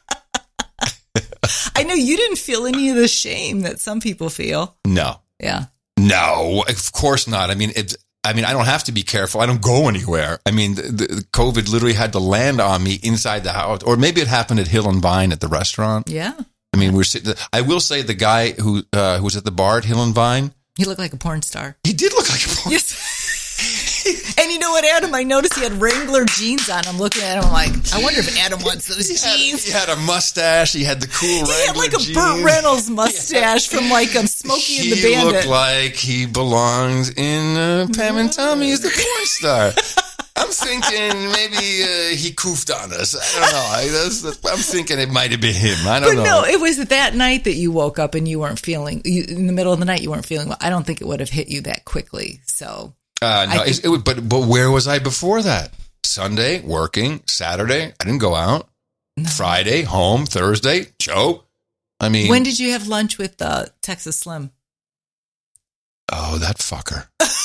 I know you didn't feel any of the shame that some people feel. No, Yeah. no, of course not. I mean, it's. I mean, I don't have to be careful. I don't go anywhere. I mean, the, the COVID literally had to land on me inside the house, or maybe it happened at Hill and Vine at the restaurant. Yeah. I mean, we're sitting. I will say the guy who uh, who was at the bar at Hill and Vine, He looked like a porn star. he did look like a porn. Yes. And you know what, Adam? I noticed he had Wrangler jeans on. I'm looking at him, I'm like, I wonder if Adam wants those He had, jeans. he had a mustache. He had the cool He had Wrangler like a jeans. Burt Reynolds mustache from like um, Smokey and the He Bandit. looked like he belongs in uh, Pam and Tommy as the porn star. I'm thinking maybe uh, he coofed on us. I don't know. I, that's, that's, I'm thinking it might have been him. I don't But know. no, it was that night that you woke up and you weren't feeling, you, in the middle of the night, you weren't feeling well. I don't think it would have hit you that quickly. So, Uh, no, I it, it, would- but but where was I before that? Sunday working, Saturday I didn't go out. Friday home, Thursday show. I mean, when did you have lunch with uh, Texas Slim? oh, that fucker.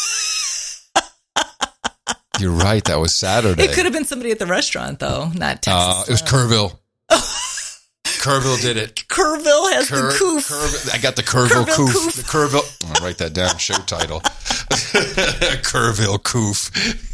You're right. That was Saturday. It could have been somebody at the restaurant, though, not Texas Uh, it was Slim. Kerrville. Kerrville did it. Kerrville has Cur- the coof. Kerrville- I got the Kerrville Kerrville coof. coof. The Kerrville. I'll write that down. Show title. Kerrville coof.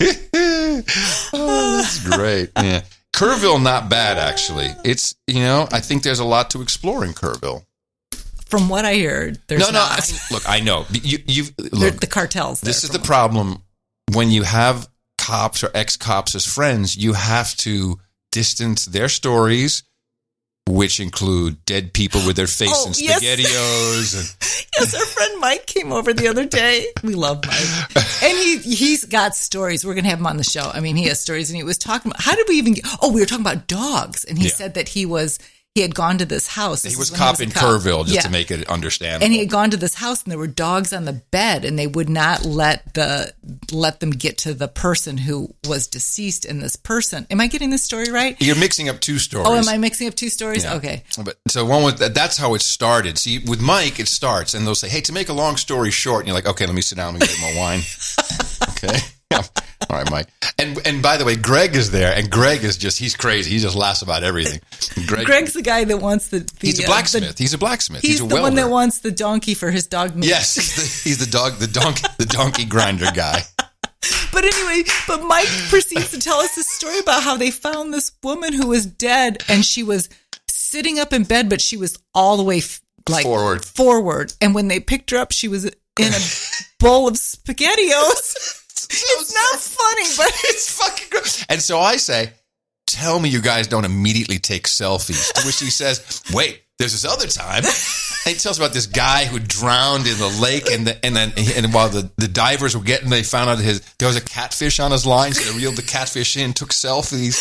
Oh, that's great. Yeah. Kerrville, not bad actually. It's, you know, I think there's a lot to explore in Kerrville. From what I heard, there's no, no. not. I, look, I know. You, you've They're- look. the cartels. This there is the from- problem when you have cops or ex-cops as friends. You have to distance their stories which include dead people with their face Oh, in yes. SpaghettiOs. And, Yes, our friend Mike came over the other day. We love Mike. And he, he's got stories. We're going to have him on the show. I mean, he has stories, and he was talking about, how did we even get, oh, we were talking about dogs. And he Yeah. said that he was, he had gone to this house. This he was is when cop in a cop. Kerrville, just Yeah. to make it understandable. And he had gone to this house, and there were dogs on the bed, and they would not let the let them get to the person who was deceased in this person. Am I getting this story right? You're mixing up two stories. Oh, am I mixing up two stories? Yeah. Okay. But so one was that, that's how it started. See, with Mike, it starts, and they'll say, "Hey, to make a long story short," and you're like, "Okay, let me sit down and get my wine." Okay. Yeah. All right, Mike. And and by the way, Greg is there, and Greg is just, he's crazy. He just laughs about everything. Greg, Greg's the guy that wants the. the he's a uh, blacksmith. the- he's a blacksmith. he's He's, a the welder. one that wants the donkey for his dog meat. Yes, he's the, he's the dog, the donkey, the donkey grinder guy. But anyway, but Mike proceeds to tell us this story about how they found this woman who was dead, and she was sitting up in bed, but she was all the way f- like Forward. Forward, and when they picked her up, she was in a bowl of SpaghettiOs. It's not funny, but It's fucking gross. And so I say, tell me you guys don't immediately take selfies. To which he says, wait, there's this other time. And he tells about this guy who drowned in the lake, and the, and then and while the, the divers were getting, they found out his there was a catfish on his line, so they reeled the catfish in, took selfies.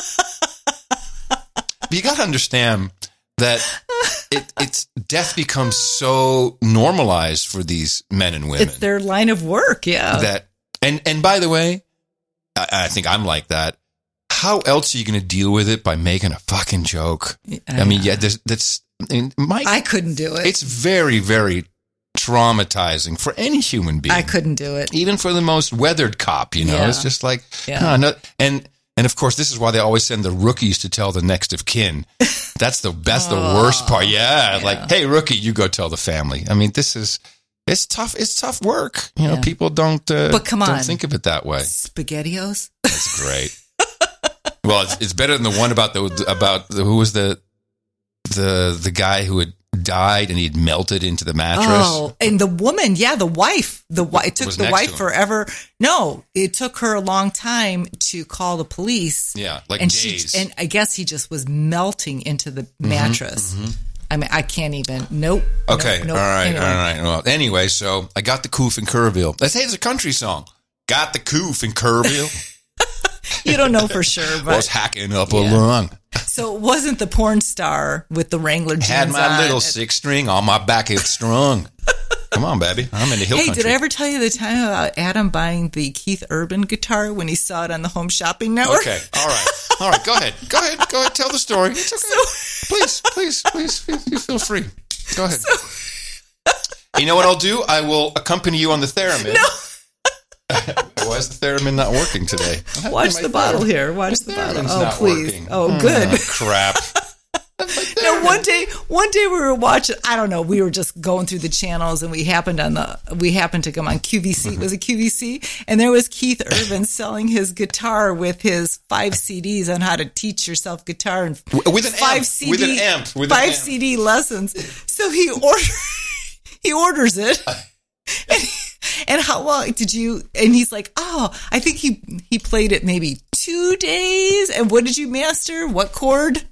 But you got to understand that it, it's death becomes so normalized for these men and women it's their line of work. Yeah. that. And and by the way, I, I think I'm like that. How else are you going to deal with it by making a fucking joke? I mean, yeah, there's, that's I mean, Mike. I couldn't do it. It's very, very traumatizing for any human being. I couldn't do it. Even for the most weathered cop. You know, Yeah. it's just like, Yeah. huh, no, and and of course, this is why they always send the rookies to tell the next of kin. That's the that's the worst part. Yeah, yeah. like, hey, rookie, you go tell the family. I mean, this is. It's tough. It's tough work. You know, Yeah. people don't. Uh, But come don't on. think of it that way. SpaghettiOs. That's great. Well, it's, it's better than the one about the about the, who was the the the guy who had died and he'd melted into the mattress. Oh, and the woman, yeah, the wife, the wi- it took Was the next wife to him. forever. No, it took her a long time to call the police. Yeah, like and days. she and I guess he just was melting into the mattress. I mean, I can't even. Nope. Okay, Nope, nope. all right, Anyway. all right. Well, anyway, so I got the coof in Kerrville. Let's say it's a country song. Got the coof in Kerrville. You don't know for sure, Was but hacking up Yeah. a lung. so it wasn't the porn star with the Wrangler jeans Had my on. little six string on my back. It's strung. Come on, baby. I'm in the hill Hey, country. did I ever tell you the time about Adam buying the Keith Urban guitar when he saw it on the Home Shopping Network? Okay, all right, all right. Go ahead, go ahead, go ahead. Tell the story. It's okay. please, please, please, please, you feel free. Go ahead. You know what I'll do? I will accompany you on the theremin. No. Why is the theremin not working today? Watch the bottle here. Watch the My bottle. theremin's Oh, not please. working. Oh, good. Oh, crap. No, one day, one day we were watching. I don't know. We were just going through the channels, and we happened on the. We happened to come on Q V C. It was a Q V C, and there was Keith Urban selling his guitar with his five C Ds on how to teach yourself guitar and With an five amp. C D, With an amp. With an five amp. C D lessons. So he order, he orders it. And, and how long did you? And he's like, oh, I think he he played it maybe two days. And what did you master? What chord?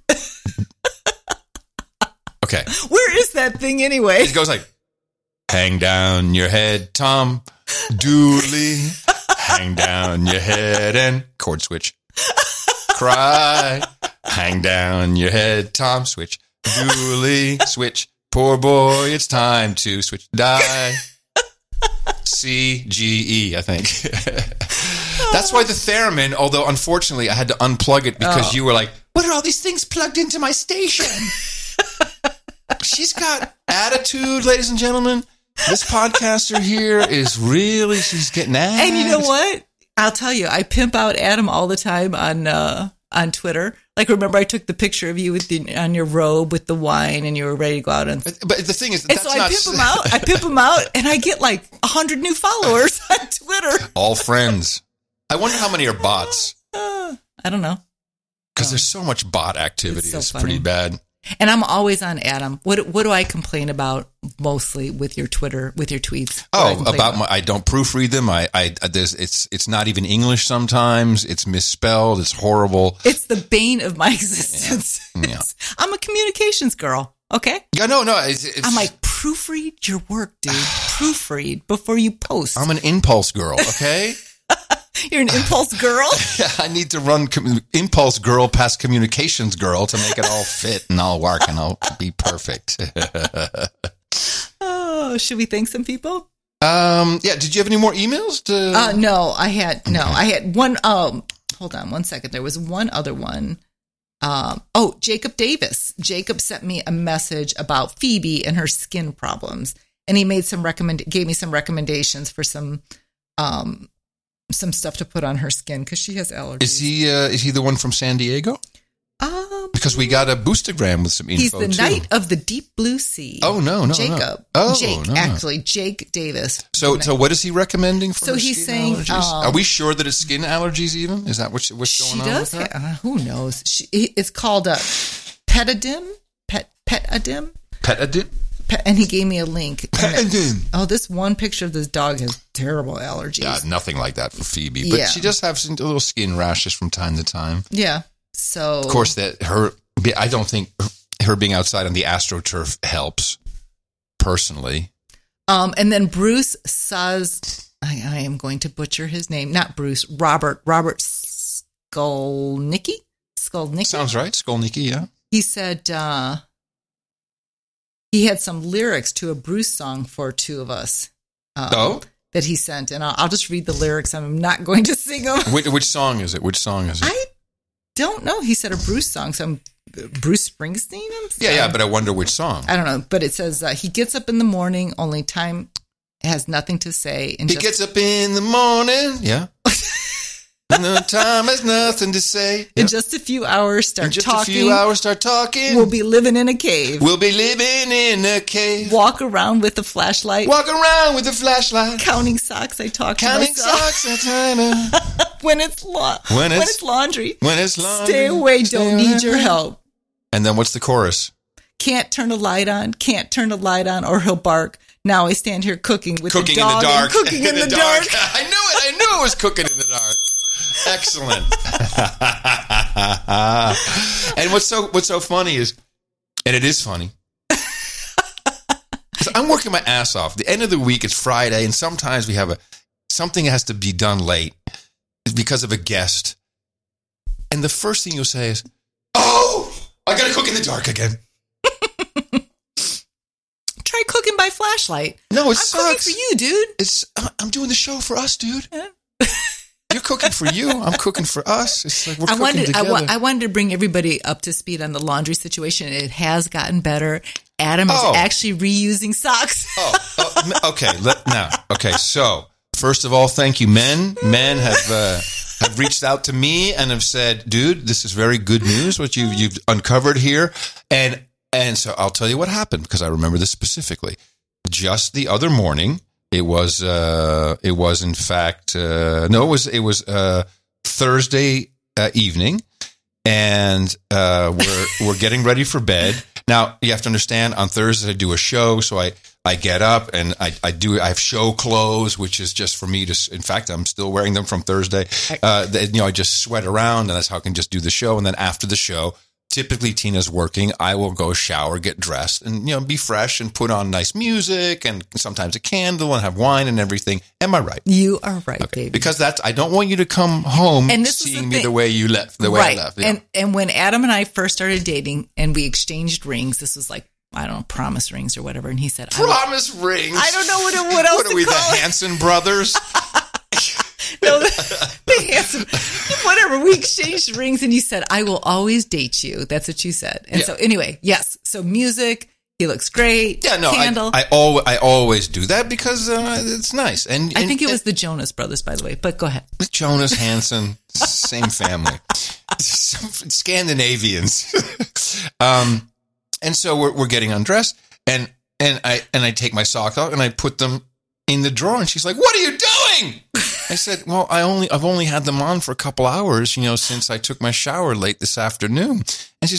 Okay. Where is that thing anyway? It goes like, hang down your head, Tom Dooley. Hang down your head and chord switch. Cry. Hang down your head, Tom. Switch. Dooley. Switch. Poor boy, it's time to switch. Die. C, G, E, I think. That's why the theremin, although unfortunately I had to unplug it because Oh. you were like, what are all these things plugged into my station? She's got attitude, ladies and gentlemen. This podcaster here is really, she's getting at. And you know what? I'll tell you, I pimp out Adam all the time on uh, on Twitter. Like, remember I took the picture of you with the, on your robe with the wine, and you were ready to go out and. But the thing is, And that's so I not pimp him out. I pimp him out, and I get like a hundred new followers on Twitter. all friends. I wonder how many are bots Uh, I don't know. because there's so much bot activity. It's so It's, funny. pretty bad. And I'm always on Adam. What what do I complain about mostly with your Twitter, with your tweets? Oh, about, about my, I don't proofread them. I, I, there's, it's, it's not even English sometimes. It's misspelled. It's horrible. It's the bane of my existence. Yeah. Yeah. I'm a communications girl. Okay. Yeah, no, no. It's, it's, I'm like, proofread your work, dude. Proofread before you post. I'm an impulse girl. Okay. You're an impulse girl? Yeah, I need to run com- impulse girl past communications girl to make it all fit and all work and I'll be perfect. Oh, should we thank some people? Um, yeah. Did you have any more emails? To- Uh, no, I had, no, I had one, um, hold on one second. There was one other one. Um, oh, Jacob Davis. Jacob sent me a message about Phoebe and her skin problems. And he made some recommend, gave me some recommendations for some, um, some stuff to put on her skin because she has allergies. Is he uh, is he the one from San Diego? Um, Because we got a boostergram with some info. he's the too. knight of the deep blue sea. Oh no, no, Jacob. no. Oh, Jake, no, no. actually, Jake Davis. So, so what is he recommending for So her he's skin saying, allergies? um, Are we sure that it's skin allergies? Even is that what's what's She going on? does. with Ha- her? uh, who knows? She, it's called a Petadim. Pet Petadim. Petadin? Pet, and he gave me a link. And it- Petadin. oh, this one picture of this dog has terrible allergies. Yeah, nothing like that for Phoebe, but Yeah. she does have some little skin rashes from time to time. Yeah. So Of course, that her. I don't think her being outside on the AstroTurf helps. Personally, Um, and then Bruce says, I, I am going to butcher his name. Not Bruce. Robert. Robert Skolnicki. Skolnicki. sounds right. Skolnicki, yeah. He said uh, he had some lyrics to a Bruce song for two of us. Um, Oh? that he sent, and I'll, I'll just read the lyrics. I'm not going to sing them. Which, which song is it? Which song is it? I don't know. He said a Bruce song, some Bruce Springsteen. yeah, yeah, but I wonder which song. I don't know. But it says uh, he gets up in the morning, only time has nothing to say, and He just, gets up in the morning, yeah. And the time has nothing to say. in Yeah. just a few hours start In just talking. a few hours, start talking. We'll be living in a cave. We'll be living in a cave. Walk around with a flashlight. Walk around with a flashlight. Counting socks. I talk Counting to myself. socks at China. when it's la- When when it's- it's laundry. When it's laundry. Stay away. Stay Don't away. need your help. And then what's the chorus? Can't turn a light on. Can't turn a light on, or he'll bark. Now I stand here cooking with Cooking the in dog the dark. and cooking in the, dark. I knew it. I knew it was cooking in the dark. Excellent. And what's so what's so funny is, and it is funny, 'cause I'm working my ass off. The end of the week, it's Friday, and sometimes we have a something has to be done late because of a guest. And the first thing you'll say is, "Oh, I got to cook in the dark again." Try cooking by flashlight. No, it I'm sucks. cooking for you, dude. It's I'm doing the show for us, dude. Yeah. You're cooking for you. I'm cooking for us. It's like we're I cooking wanted, I, together. wa- I wanted to bring everybody up to speed on the laundry situation. It has gotten better. Adam Oh. is actually reusing socks. Oh, oh, m- okay. Let, now, okay. So, first of all, thank you, men. Men have uh, have reached out to me and have said, "Dude, this is very good news. What you you've uncovered here." And and so I'll tell you what happened because I remember this specifically. Just the other morning, it was uh, it was in fact uh, no, it was it was uh, Thursday uh, evening, and uh, we're we're getting ready for bed. Now, you have to understand, on Thursdays I do a show, so I, I get up and I, I do I have show clothes, which is just for me to. In fact, I'm still wearing them from Thursday. Uh, they, you know, I just sweat around, and that's how I can just do the show. And then after the show, typically Tina's working. I will go shower, get dressed, and you know, be fresh and put on nice music, and sometimes a candle, and have wine and everything. Am I right? You are right, Okay. baby. Because that's I don't want you to come home And this is seeing the me thing. the way you left, the way right. I left. Yeah. And and when Adam and I first started dating and we exchanged rings, this was like, I don't know, promise rings or whatever. And he said, I, Promise rings. I don't know what, it- what else What are to we, the call it. Hanson brothers? No, the, the handsome, whatever. We exchanged rings, and you said, "I will always date you." That's what you said. And Yeah. so, anyway, yes. So, music. He looks great. Yeah, no, Candle. I, I, al- I always do that because uh, it's nice. And, I and- think it was and the Jonas Brothers, by the way. But go ahead. Jonas Hansen, same family, Some Scandinavians. um, and so we're we're getting undressed, and and I and I take my socks off and I put them in the drawer, and she's like, "What are you doing?" I said, "Well, I only I've only had them on for a couple hours, you know, since I took my shower late this afternoon." And she's like,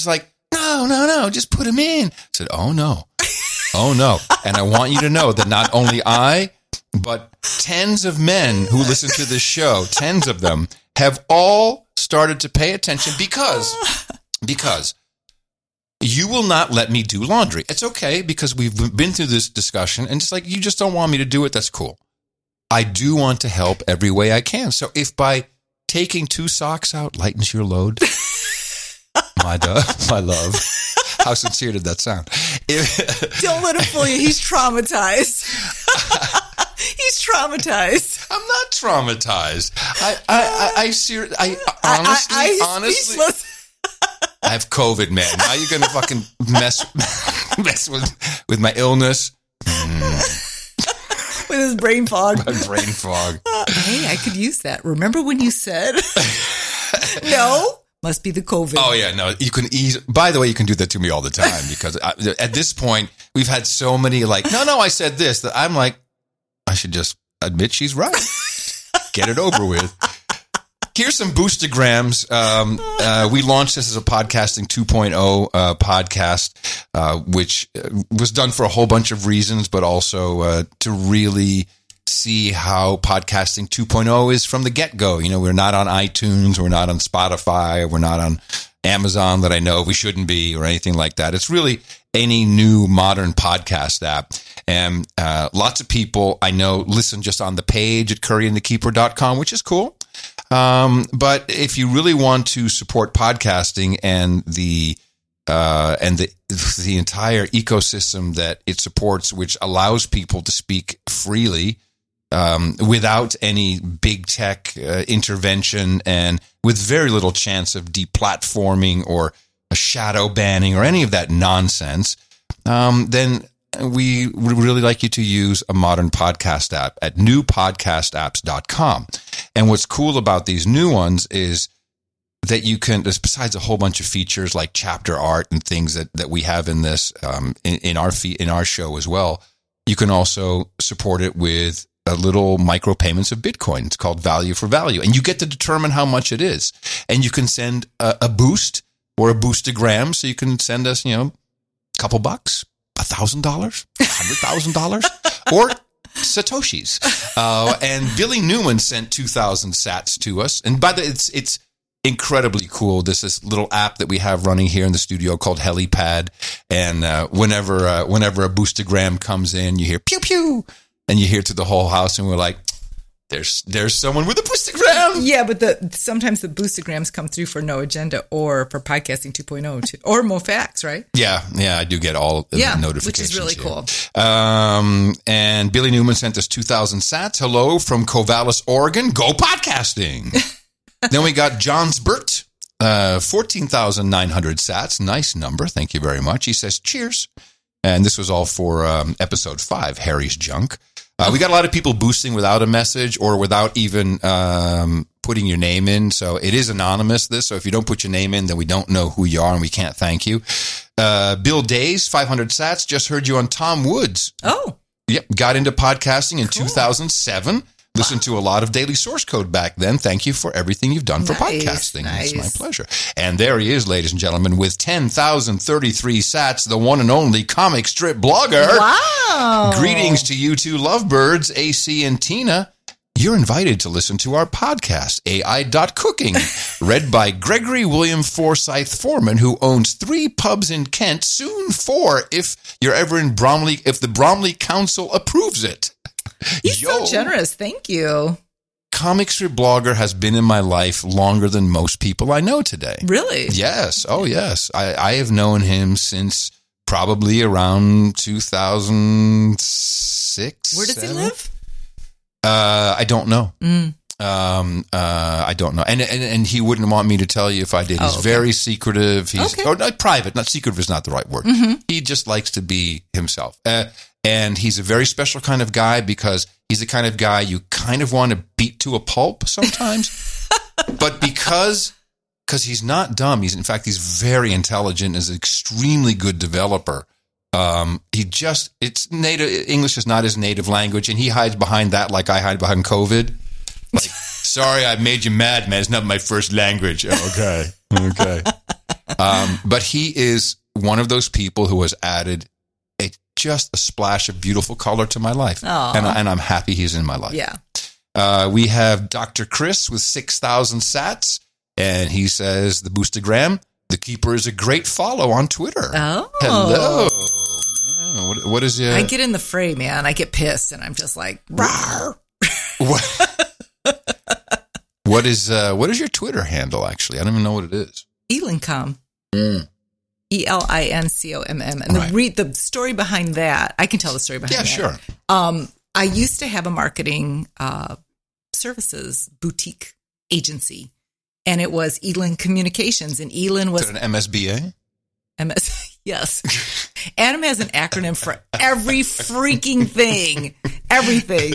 no, no, no, just put them in. I said, oh, no. Oh, no. And I want you to know that not only I, but tens of men who listen to this show, tens of them, have all started to pay attention because, because you will not let me do laundry. It's okay because we've been through this discussion and it's like, you just don't want me to do it. That's cool. I do want to help every way I can. So if by taking two socks out lightens your load, my, do- my love, how sincere did that sound? If, don't let him fool you. He's traumatized. He's traumatized. I'm not traumatized. I, I, I, I, ser- I honestly, I, I, honestly, speechless. I have COVID, man. Now you're gonna fucking mess, mess with with my illness, with his brain fog. my brain fog. Hey, I could use that. Remember when you said no? Must be the COVID. Oh yeah, no. You can ease. By the way, you can do that to me all the time because I, at this point we've had so many like, no, no, I said this that I'm like, I should just admit she's right. Get it over with. Here's some Boostagrams. Um, uh, we launched this as a podcasting two point oh uh, podcast, uh, which was done for a whole bunch of reasons, but also uh, to really see how podcasting two point oh is from the get-go. You know, we're not on iTunes, we're not on Spotify, we're not on Amazon that I know we shouldn't be or anything like that. It's really any new modern podcast app. And uh, lots of people I know listen just on the page at curry and the keeper dot com, which is cool. Um, but if you really want to support podcasting and the uh, and the the entire ecosystem that it supports, which allows people to speak freely um, without any big tech uh, intervention and with very little chance of deplatforming or a shadow banning or any of that nonsense, um, then we would really like you to use a modern podcast app at new podcast apps dot com. And what's cool about these new ones is that you can, besides a whole bunch of features like chapter art and things that, that we have in this, um, in, in our fee, in our show as well, you can also support it with a little micro payments of Bitcoin. It's called Value for Value. And you get to determine how much it is. And you can send a, a boost or a boostagram. So you can send us, you know, a couple bucks, a thousand dollars, a hundred thousand dollars, or Satoshis. Uh, and Billy Newman sent two thousand sats to us. And by the way, it's, it's incredibly cool. This is little app that we have running here in the studio called Helipad. And, uh, whenever, uh, whenever a boostagram comes in, you hear pew pew and you hear it to the whole house. And we're like, there's, there's someone with a boostagram. Yeah. But the, sometimes the boostagrams come through for No Agenda or for podcasting two point oh too, or MoFax, right? Yeah. Yeah. I do get all the yeah, notifications. Which is really here. cool. Um, and Billy Newman sent us two thousand sats. Hello from Corvallis, Oregon. Go podcasting. Then we got John's Bert, uh, fourteen thousand nine hundred sats. Nice number. Thank you very much. He says, cheers. And this was all for um, episode five, Harry's Junk. Uh, we got a lot of people boosting without a message or without even um, putting your name in. So it is anonymous, this. So if you don't put your name in, then we don't know who you are and we can't thank you. Uh, Bill Days, five hundred sats. Just heard you on Tom Woods. Oh. Yep. Got into podcasting in cool. two thousand seven. Listened to a lot of Daily Source Code back then. Thank you for everything you've done for nice, podcasting. Nice. It's my pleasure. And there he is, ladies and gentlemen, with ten thousand thirty-three sats, the one and only comic strip blogger. Wow. Greetings to you two lovebirds, A C and Tina. You're invited to listen to our podcast, A I dot Cooking, read by Gregory William Forsyth Foreman, who owns three pubs in Kent, soon four if you're ever in Bromley, if the Bromley Council approves it. He's Yo. so generous. Thank you. Comic strip blogger has been in my life longer than most people I know today. Really? Yes. Oh, yes. I, I have known him since probably around two thousand six. Where does seven? he live? Uh, I don't know. Mm. Um, uh, I don't know. And, and and he wouldn't want me to tell you if I did. He's Oh, okay. very secretive. He's Okay. or not private. Not secretive is not the right word. Mm-hmm. He just likes to be himself. Uh, and he's a very special kind of guy because he's the kind of guy you kind of want to beat to a pulp sometimes. But because because he's not dumb, he's in fact he's very intelligent, is an extremely good developer. Um, he just it's native English is not his native language, and he hides behind that like I hide behind COVID. Like, sorry, I made you mad, man. It's not my first language. Oh, okay, okay. Um, but he is one of those people who has added a just a splash of beautiful color to my life. Aw. And, I- and I'm happy he's in my life. Yeah. Uh, we have Doctor Chris with six thousand sats, and he says, the Boostagram, the keeper is a great follow on Twitter. Oh. Hello. Man, what, what is it? I get in the fray, man. I get pissed, and I'm just like, rawr. What, what is uh, what is your Twitter handle, actually? I don't even know what it is. Elincom. Mm. E L I N C O M M. And Right. the re- the story behind that, I can tell the story behind Yeah, that. sure. Um, I used to have a marketing uh, services boutique agency, and it was Elin Communications, and Elin Is was it an M S B A? M S. Yes, Adam has an acronym for every freaking thing, everything.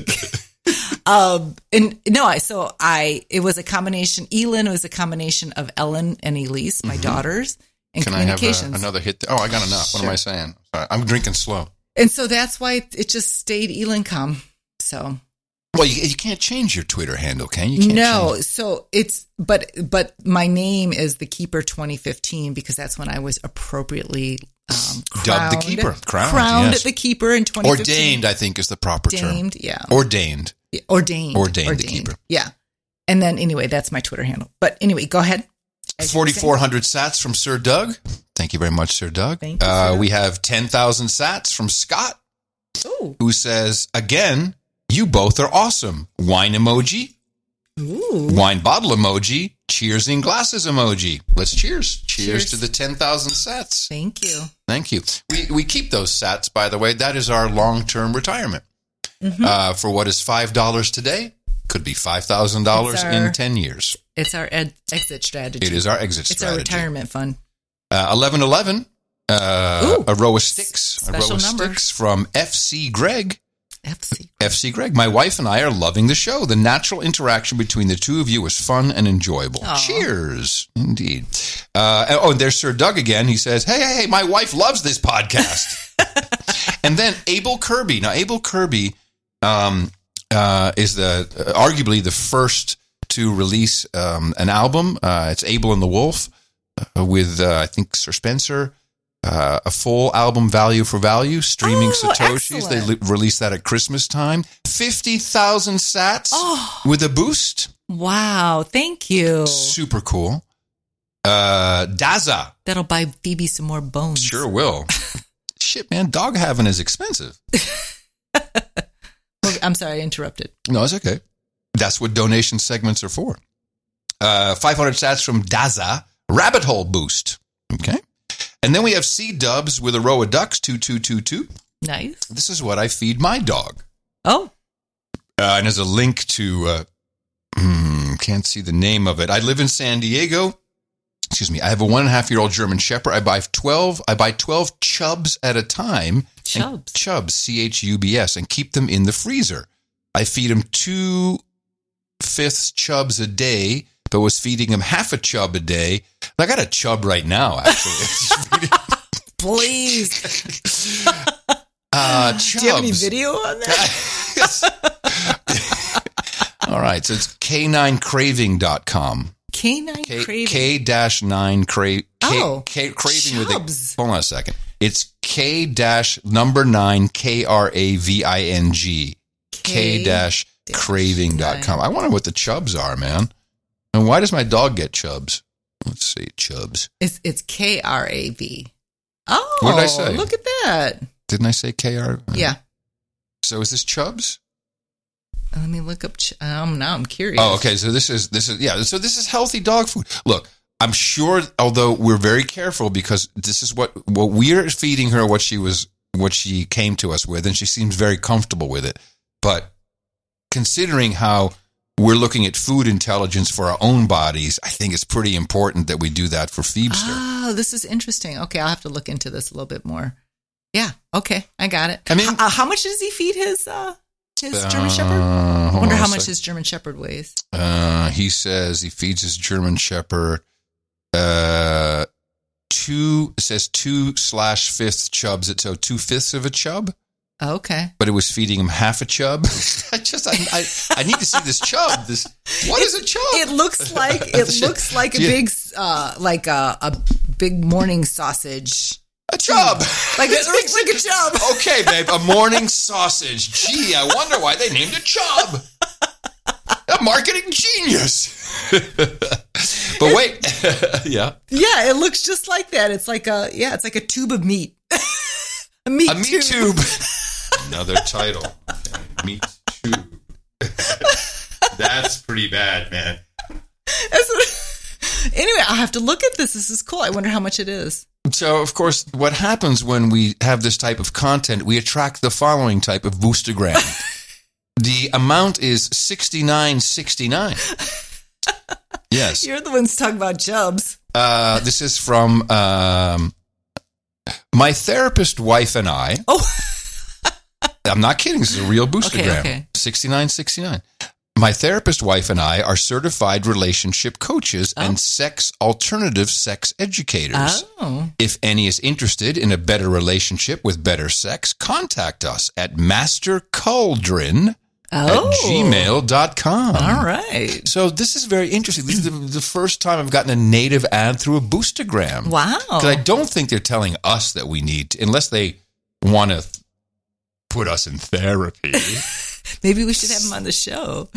Um, and no, I so I it was a combination. Elin was a combination of Ellen and Elise, my daughters, and Can I have communications. a, another hit? Oh, I got enough. What am Sure. I saying? Sorry, I'm drinking slow. And so that's why it, it just stayed Elincom. So Well, you, you can't change your Twitter handle, can you? You can't no, change it. so it's but but my name is the Keeper twenty fifteen because that's when I was appropriately um, crowned, Dubbed the Keeper. Crowned, crowned yes. the Keeper in twenty fifteen. Ordained, I think, is the proper term. Ordained, yeah, Ordained. ordained, Ordained the Keeper. Yeah, and then anyway, that's my Twitter handle. But anyway, go ahead. As you were saying. forty-four hundred sats from Sir Doug. Thank you very much, Sir Doug. Thank you, Sir uh, Doug. we have ten thousand sats from Scott, Ooh, who says, again, you both are awesome. Wine emoji, ooh, wine bottle emoji, cheers in glasses emoji. Let's cheers. Cheers, Cheers. to the ten thousand sats. thank you. Thank you. We we keep those sats, by the way. That is our long-term retirement. Mhm. Uh, for what is five dollars today, could be five thousand dollars It's our- in ten years. It's our ed- exit strategy. It is our exit It's our strategy. retirement fund. Uh, eleven eleven, uh, Ooh. a row of sticks. A row Special of number. sticks from F C Greg. F C. F C Greg, my wife and I are loving the show. The natural interaction between the two of you is fun and enjoyable. Aw. Cheers. Indeed. Uh, oh, and there's Sir Doug again. He says, hey, hey, hey, my wife loves this podcast. And then Abel Kirby. Now, Abel Kirby um, uh, is the uh, arguably the first to release um, an album. Uh, it's Abel and the Wolf uh, with, uh, I think, Sir Spencer. Uh, a full album value for value, streaming Oh, Satoshis. excellent. They li- released that at Christmas time. fifty thousand sats Oh. with a boost. Wow, thank you. Super cool. Uh, Daza. That'll buy Phoebe some more bones. Sure will. Shit, man. Dog having is expensive. Well, I'm sorry, I interrupted. No, it's okay. That's what donation segments are for. Uh, five hundred sats from Daza. Rabbit Hole boost. Okay. And then we have C Dubs with a row of ducks, two two two two. Nice. This is what I feed my dog. Oh, Uh, and there's a link to, uh, hmm, can't see the name of it. I live in San Diego. Excuse me. I have a one and a half year old German Shepherd. I buy twelve, I buy twelve chubs at a time. and- Chubs. Chubs, C H U B S, and keep them in the freezer. I feed him two fifths chubs a day, but was feeding him half a chub a day. I got a chub right now, actually. please. uh, chubs. Do you have any video on that? All right. So it's K nine craving dot com. Canine K, craving. K dash nine crave. Oh, K, craving chubs. with a. Hold on a second. It's K dash number nine K R A V I N G. K dash craving dot com. I wonder what the chubs are, man. And why does my dog get chubs? Let's see, chubs. It's it's K R A V. Oh, What did I say? Look at that. Didn't I say K R? Yeah. So is this chubs? Let me look up. Ch- um, now I'm curious. Oh, okay. So this is this is yeah. So this is healthy dog food. Look, I'm sure. Although we're very careful because this is what what we're feeding her. What she was, what she came to us with, and she seems very comfortable with it. But considering how we're looking at food intelligence for our own bodies, I think it's pretty important that we do that for Phoebster. Oh, this is interesting. Okay, I'll have to look into this a little bit more. Yeah. Okay, I got it. I mean- H- uh, how much does he feed his uh, his German Shepherd? Uh, I hold wonder on a how much sec. his German Shepherd weighs. Uh, he says he feeds his German Shepherd uh, two, it says two slash fifth chubs. So two fifths of a chub, Okay. but it was feeding him half a chub. I just, I, I, I need to see this chub. This, what is a chub? It looks like it looks like a Yeah. big, uh, like a, a big morning sausage. A chub. Like a, like, like a chub. Okay, babe, a morning sausage. Gee, I wonder why they named it chub. A marketing genius. But wait, yeah. Yeah, it looks just like that. It's like a, yeah, it's like a tube of meat. a meat A meat tube. tube. Another title. Okay, meat tube. That's pretty bad, man. That's what, anyway, I'll have to look at this. This is cool. I wonder how much it is. So, of course, what happens when we have this type of content, we attract the following type of boostergram. The amount is sixty-nine sixty-nine. Yes. You're the ones talking about chubs. Uh, this is from um, my therapist wife and I. Oh. I'm not kidding. This is a real boostergram. Okay, okay. sixty-nine sixty-nine. My therapist wife and I are certified relationship coaches Oh. and sex alternative sex educators. Oh. If any is interested in a better relationship with better sex, contact us at master cauldron Oh. at gmail dot com. All right. So this is very interesting. This is the, the first time I've gotten a native ad through a boostergram. Wow. Because I don't think they're telling us that we need to, unless they want to put us in therapy. Maybe we should have him on the show.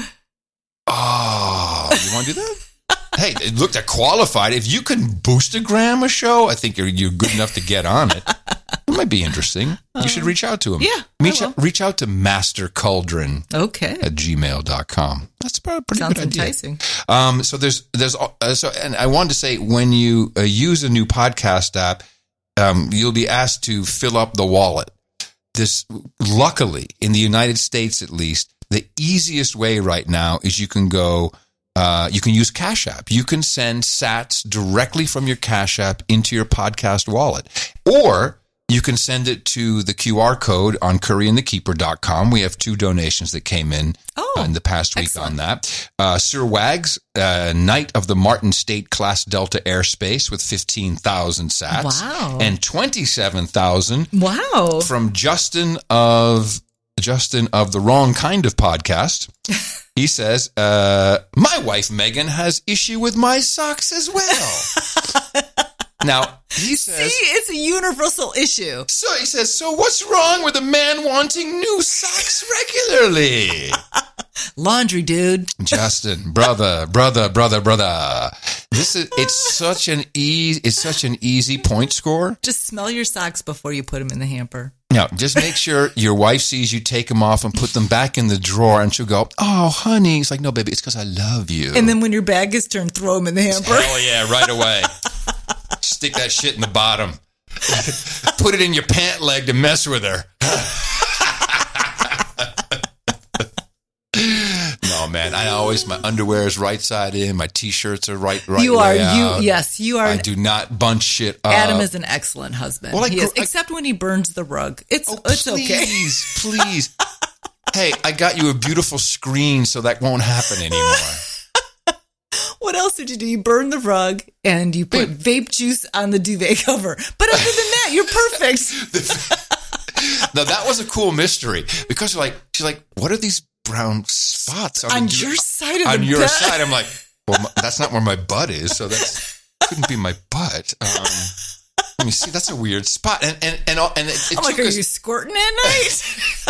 Oh, you want to do that? Hey, look, they're qualified. If you can boostergram a show, I think you're you're good enough to get on it. It might be interesting. You should reach out to him. Yeah, Reach I out, reach out to master cauldron Okay. at gmail dot com. That's a pretty Sounds good idea. enticing. Um, so there's, there's, uh, so, and I wanted to say, when you uh, use a new podcast app, um, you'll be asked to fill up the wallet. This, luckily, in the United States at least, the easiest way right now is you can go, uh, you can use Cash App. You can send sats directly from your Cash App into your podcast wallet. Or you can send it to the Q R code on curry and the keeper dot com. We have two donations that came in Oh, uh, in the past week excellent. on that. Uh, Sir Wags, uh, Knight of the Martin State Class Delta Airspace with fifteen thousand sats. Wow. And twenty-seven thousand Wow. from Justin of Justin of the Wrong Kind of Podcast. He says, uh, my wife Megan has issue with my socks as well. Now, he says, See, it's a universal issue. so he says, so what's wrong with a man wanting new socks regularly? Laundry, dude. Justin, brother, brother, brother, brother. This is it's such an easy it's such an easy point score. Just smell your socks before you put them in the hamper. Now, just make sure your wife sees you take them off and put them back in the drawer, and she'll go, "Oh, honey." It's like, "No, baby, it's because I love you." And then when your bag is turned, throw them in the hamper. Hell yeah, right away. Stick that shit in the bottom. Put it in your pant leg to mess with her. No, man. I always, my underwear is right side in. My t-shirts are right, right You are, way out. you, yes, you are. I do not bunch shit up. Adam is an excellent husband. Well, I he grew- is, I- except when he burns the rug. It's, Oh, it's please, okay. please. Hey, I got you a beautiful screen, so that won't happen anymore. What else did you do? You burned the rug and you put vape juice on the duvet cover. But other than that, you're perfect. Now, that was a cool mystery because you're like, she's like, what are these brown spots on, On the, your side of on the your bed. side? I'm like, well, my, that's not where my butt is, so that couldn't be my butt. Um, let me see. That's a weird spot. And and and, all, and it, it I'm like, took are us- you squirting at night?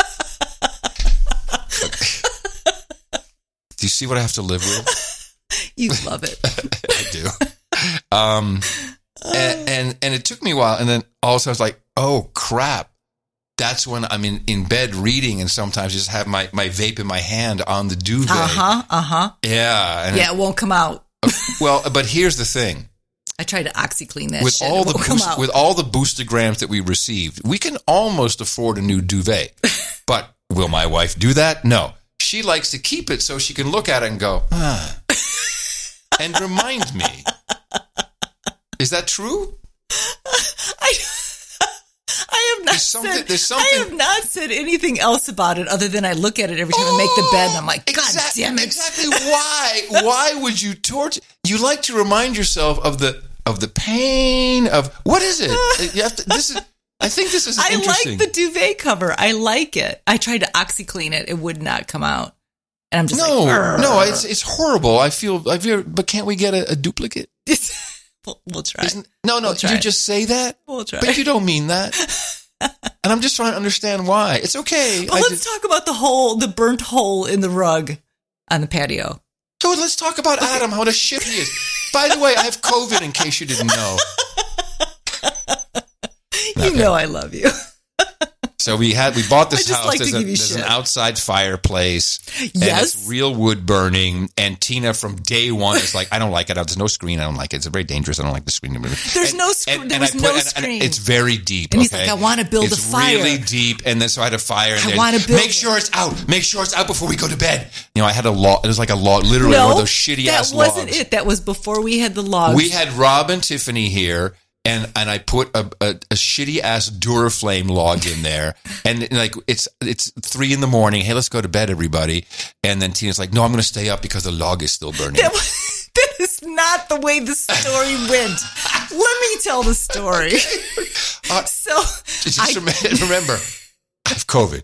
Do you see what I have to live with? You love it. I do. Um, and, and and it took me a while, and then all of a sudden I was like, "Oh crap!" That's when I'm in, in bed reading, and sometimes just have my, my vape in my hand on the duvet. Uh huh. Uh huh. Yeah, and Yeah, it won't come out. it- well, but here's the thing: I tried to OxyClean that with shit. all it the won't come boost, out. with all the boostergrams that we received, we can almost afford a new duvet. But will my wife do that? No. She likes to keep it so she can look at it and go, ah, and remind me. Is that true? I, I have not There's something- said. there's something- I have not said anything else about it other than I look at it every time I make the bed and I'm like, God Exact- damn it! Exactly. Why? Why would you torture? You like to remind yourself of the of the pain of what is it? You have to. This is. I think this is I interesting. like the duvet cover. I like it. I tried to OxyClean it. It would not come out. And I'm just no, like, "Arr." no, it's it's horrible. I feel. I feel. But can't we get a, a duplicate? well, We'll, we'll try. Isn't, no, no, We'll did try. you just say that? We'll try. But you don't mean that. And I'm just trying to understand why. It's okay. But I let's just, talk about the hole, the burnt hole in the rug on the patio. so let's talk about Adam, how the shit he is. By the way, I have COVID in case you didn't know. You Okay. know I love you. So we had we bought this I just house. like to there's a, give you there's an shit. outside fireplace. And Yes. it's real wood burning. And Tina from day one is like, I don't like it. There's no screen. I don't like it. It's very dangerous. I don't like the screen. There's And- no sc- and- there and was I put- no and- and screen. It's very deep. And he's okay? like, I want to build it's a fire. really deep. And then so I had a fire. And I then, wanna build Make it. sure it's out. Make sure it's out before we go to bed. You know, I had a log. It was like a log, literally no, one of those shitty that ass wasn't logs. it. That was before we had the logs. We had Rob and Tiffany here, and, and I put a, a, a shitty ass Duraflame log in there, and, and like it's it's three in the morning. Hey, let's go to bed, everybody. And then Tina's like, no, I'm going to stay up because the log is still burning. That, was, that is not the way the story went. Let me tell the story. Uh, So, Just I, rem- remember, I have COVID.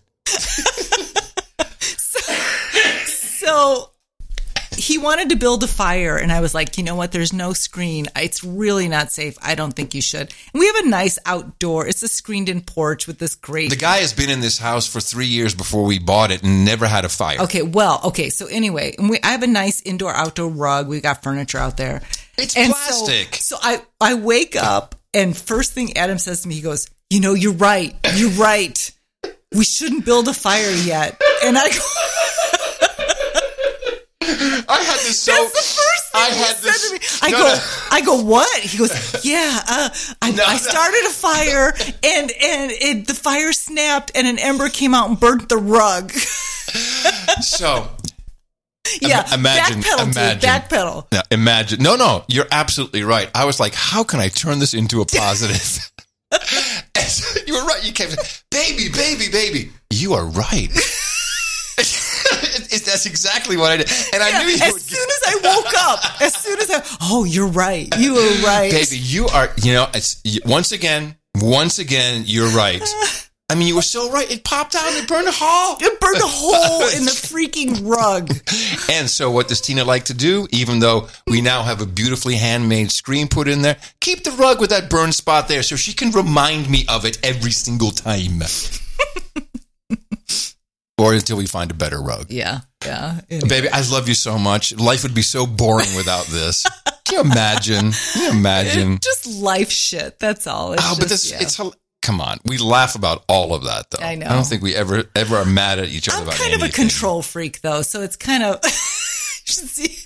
so he wanted to build a fire, and I was like, you know what? There's no screen. It's really not safe. I don't think you should. And we have a nice outdoor. It's a screened-in porch with this great. The guy has been in this house for three years before we bought it and never had a fire. Okay, well, okay. So anyway, and we, I have a nice indoor-outdoor rug. We got furniture out there. It's And plastic. So, so I, I wake up, and first thing Adam says to me, he goes, you know, you're right. You're right. We shouldn't build a fire yet. And I go, I had this so. that's the first thing I he had said this. to me. I no, go, no. I go, what? He goes, yeah, uh, I, No, I no. started a fire, and and it, the fire snapped, and an ember came out and burnt the rug. So Yeah, imagine- backpedal, imagine. dude, backpedal. now, imagine. No, no, you're absolutely right. I was like, how can I turn this into a positive? And so you were right. You came, baby, baby, baby. You are right. It- it- that's exactly what I did, and I Yeah, knew you as would. soon as I woke up, as soon as I, oh, you're right, you were right, Baby, you are. You know, it's you- once again, once again, you're right. I mean, you were so right. It popped out and it burned a hole. It burned a hole in the freaking rug. And so what does Tina like to do? Even though we now have a beautifully handmade screen put in there, keep the rug with that burn spot there so she can remind me of it every single time. Or until we find a better rug. Yeah, yeah. Baby, I love you so much. Life would be so boring without this. Can you imagine? Can you imagine? Just life shit. That's all. It's Oh, but just, this, yeah. it's, come on. We laugh about all of that, though. I know. I don't think we ever, ever are mad at each other I'm about kind of a anything. control freak, though, so it's kind of. You should see.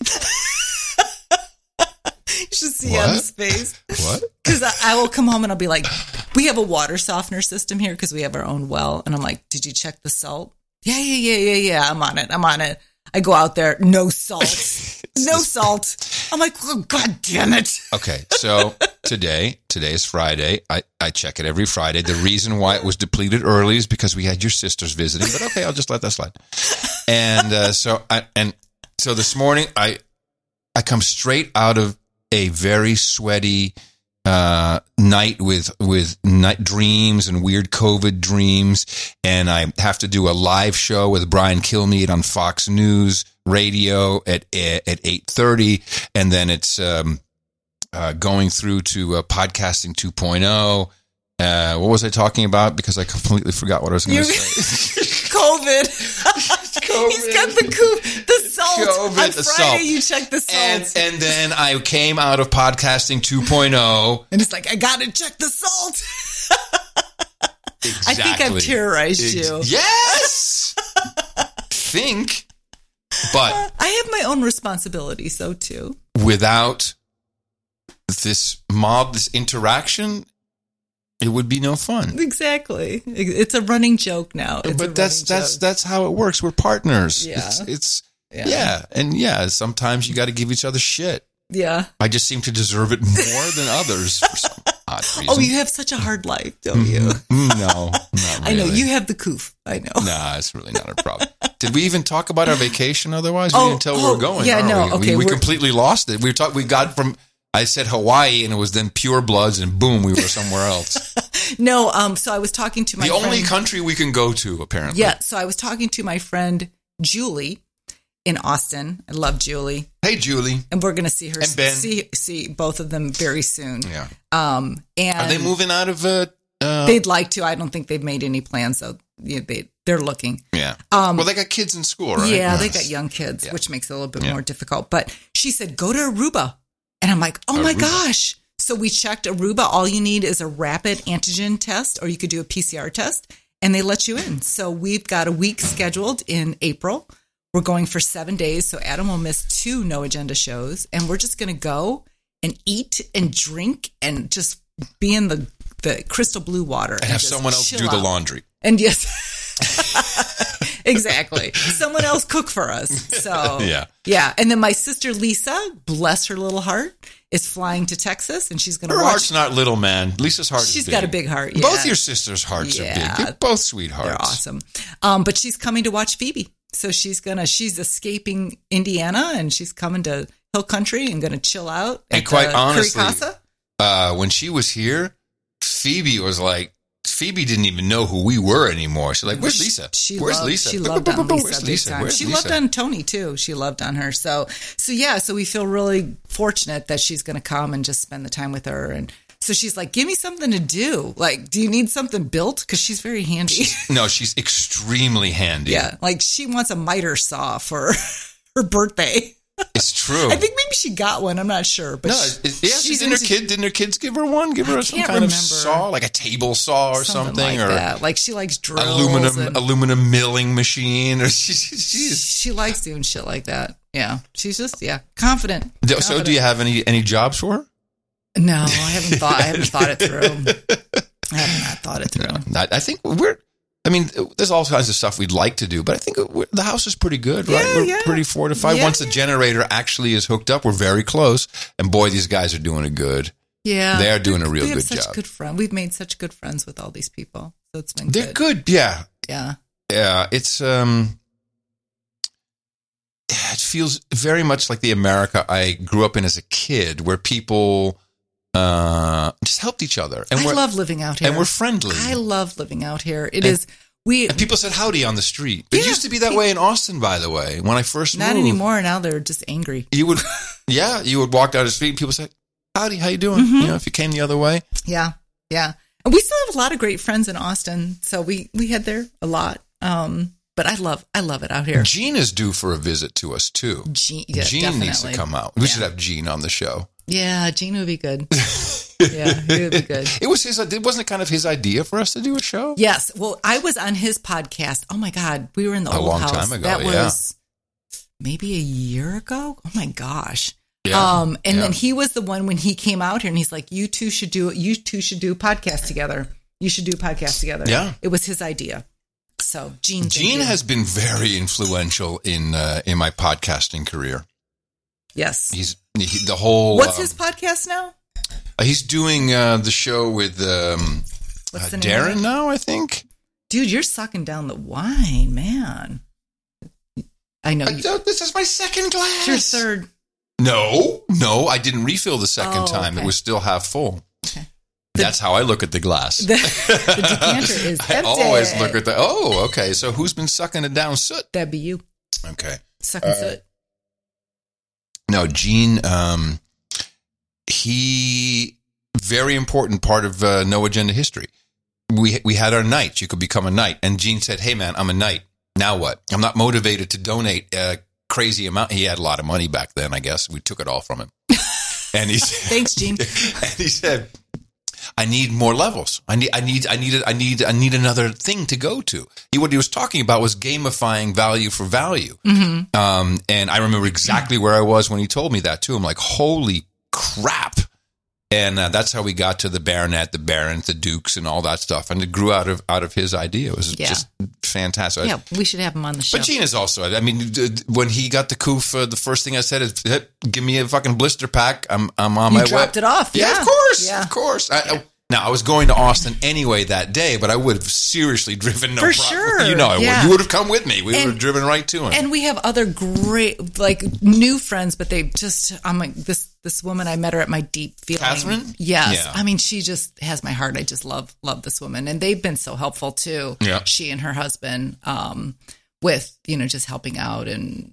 You should see What? Adam's face. What? Because I, I will come home and I'll be like, we have a water softener system here because we have our own well. And I'm like, did you check the salt? Yeah, yeah, yeah, yeah, yeah. I'm on it. I'm on it. I go out there, no salt. No salt. I'm like, oh, God damn it. Okay, so today, today is Friday. I, I check it every Friday. The reason why it was depleted early is because we had your sisters visiting. But okay, I'll just let that slide. And uh, so, I, and so this morning, I I come straight out of a very sweaty uh, night with with night dreams and weird COVID dreams, and I have to do a live show with Brian Kilmeade on Fox News Radio at at eight thirty, and then it's um, uh, going through to uh, podcasting two point oh. Uh, what was I talking about? Because I completely forgot what I was going to say. COVID. COVID. He's got the coup, the salt. COVID, On the Friday, salt. you check the salt. And, and then I came out of podcasting two point oh. And it's like, I got to check the salt. Exactly. I think I've terrorized Ex- you. Yes. Think, but I have my own responsibilities, though, too. without this mob, this interaction, it would be no fun. Exactly. It's a running joke now. It's a But that's running that's joke. that's how it works. We're partners. Yeah. It's, it's Yeah. yeah. and yeah. Sometimes you got to give each other shit. Yeah. I just seem to deserve it more than others for some odd reason. Oh, you have such a hard life, don't you? Mm, no, not really. I know. You have the coof. I know. Nah, it's really not a problem. Did we even talk about our vacation? Otherwise, we Oh, didn't tell where oh, we're going. yeah, are no, we? okay, we, we we're- completely lost it. We were talking. We got from. I said Hawaii, and it was then Pure Bloods, and boom, we were somewhere else. No, um, so I was talking to my the friend. only country we can go to, apparently. Yeah, so I was talking to my friend Julie, in Austin. I love Julie. Hey, Julie. And we're going to see her, And Ben. see see both of them very soon. Yeah. Um, and Are they moving out of? Uh, uh, they'd like to. I don't think they've made any plans, so yeah, they they're looking. yeah. Um, well, they got kids in school, right? Yeah, they Yes. got young kids, Yeah. which makes it a little bit Yeah. more difficult. But she said, go to Aruba. And I'm like, oh my Aruba. gosh. So we checked Aruba. All you need is a rapid antigen test, or you could do a P C R test, and they let you in. So we've got a week scheduled in April. We're going for seven days. So Adam will miss two No Agenda shows, and we're just going to go and eat and drink and just be in the, the crystal blue water. And have just someone else chill do the out. laundry. And yes, exactly. Someone else cook for us. So Yeah. yeah. And then my sister Lisa, bless her little heart, is flying to Texas, and she's going to Her watch. heart's not little, man. Lisa's heart is She's big. got a big heart. Yeah. Both your sisters' hearts Yeah. are big. They're both sweethearts. They're awesome. Um, but she's coming to watch Phoebe. So she's gonna she's escaping Indiana, and she's coming to Hill Country and gonna chill out. And at quite the honestly, Curry Casa. Uh, when she was here, Phoebe was like, Phoebe didn't even know who we were anymore. She's like, "Where's Lisa? She Where's loved, Lisa? She loved on Lisa. Where's big Lisa? time. Where's she Lisa?" loved on Tony too. She loved on her. So, so yeah. So we feel really fortunate that she's going to come and just spend the time with her. And so she's like, "Give me something to do. Like, do you need something built? Because she's very handy." No, she's extremely handy. Yeah, like she wants a miter saw for her birthday. It's true. I think maybe she got one. I'm not sure, but no, she- it, yeah, she's didn't her into- kid? Didn't her kids give her one? Give her I some can't kind remember. of saw, like a table saw or something, like or that. Like she likes drills. aluminum and- aluminum milling machine, or she, she, she's. she likes doing shit like that. Yeah, she's just yeah confident. So, do Confident. you have any any jobs for her? No, I haven't thought. I haven't thought it through. I have not thought it through. I, I think we're. I mean, there's all kinds of stuff we'd like to do, but I think we're, the house is pretty good, right? Yeah, we're yeah. pretty fortified. Yeah, Once the yeah. generator actually is hooked up, we're very close. And boy, these guys are doing it good. Yeah, They are doing a real we have good such job. Good friend. We've made such good friends with all these people, so it's been They're good. good, yeah, Yeah, yeah. It's um, it feels very much like the America I grew up in as a kid, where people uh just helped each other, and I we're love living out here. and we're friendly. I love living out here. It And- is we and people said howdy on the street. It Yeah, used to be that pe- way in Austin, by the way. When I first not moved, anymore. Now they're just angry. you would, yeah, you would walk down the street and people say, howdy, how you doing? Mm-hmm. You know, if you came the other way. Yeah, yeah. And we still have a lot of great friends in Austin, so we we head there a lot. Um, but I love I love it out here. Gene is due for a visit to us, too. Gene, yeah, Gene definitely. needs to come out. We Yeah. should have Gene on the show. Yeah, Gene would be good. Yeah, he would be good. It was his, it wasn't it kind of his idea for us to do a show? Yes. Well, I was on his podcast. Oh my God, we were in the A old long house. time ago, That yeah. was maybe a year ago. Oh my gosh. Yeah, Um, and yeah. then he was the one when he came out here, and he's like, "You two should do you two should do a podcast together. You should do a podcast together." Yeah. It was his idea. So Gene, thank Gene you. has been very influential in uh, in my podcasting career. yes. He's he, the whole. What's um, his podcast now? He's doing uh, the show with um, What's uh, the name of Darren it? now, I think. Dude, you're sucking down the wine, man. I know I, you. don't- this is my second glass. Your third. No, no, I didn't refill the second Oh, time. It okay. was still half full. Okay. That's how I look at the glass. The, the decanter is I empty. always look at the. Oh, okay. So who's been sucking it down? Soot. That'd be you. Okay. Sucking soot. No, Gene. Um, he very important part of uh, No Agenda history. We we had our nights. You could become a knight, and Gene said, "Hey, man, I'm a knight. Now what? I'm not motivated to donate a crazy amount." He had a lot of money back then. I guess we took it all from him. And he said, Thanks, Gene. and he said, I need more levels. I need, I need, I need, I need, I need another thing to go to. He, what he was talking about was gamifying value for value. Mm-hmm. Um, and I remember exactly where I was when he told me that too. I'm like, holy crap. And uh, that's how we got to the Baronet, the Barons, the Dukes, and all that stuff. And it grew out of out of his idea. It was Yeah. just fantastic. Yeah, we should have him on the show. But Gene is also, I mean, d- d- when he got the coof, uh, the first thing I said is, "Hey, give me a fucking blister pack. I'm I'm on You my way. dropped it off. Yeah, Yeah. of course. Yeah. Of course. I, I, now, I was going to Austin anyway that day, but I would have seriously driven no For problem. sure. You know, I Yeah. would. You would have come with me. We And- would have driven right to him. And we have other great, like new friends, but they just, I'm like, this this woman, I met her at my deep feeling. Catherine? Yes. Yeah. I mean, she just has my heart. I just love, love this woman. And they've been so helpful too. Yeah. She and her husband, um, with, you know, just helping out and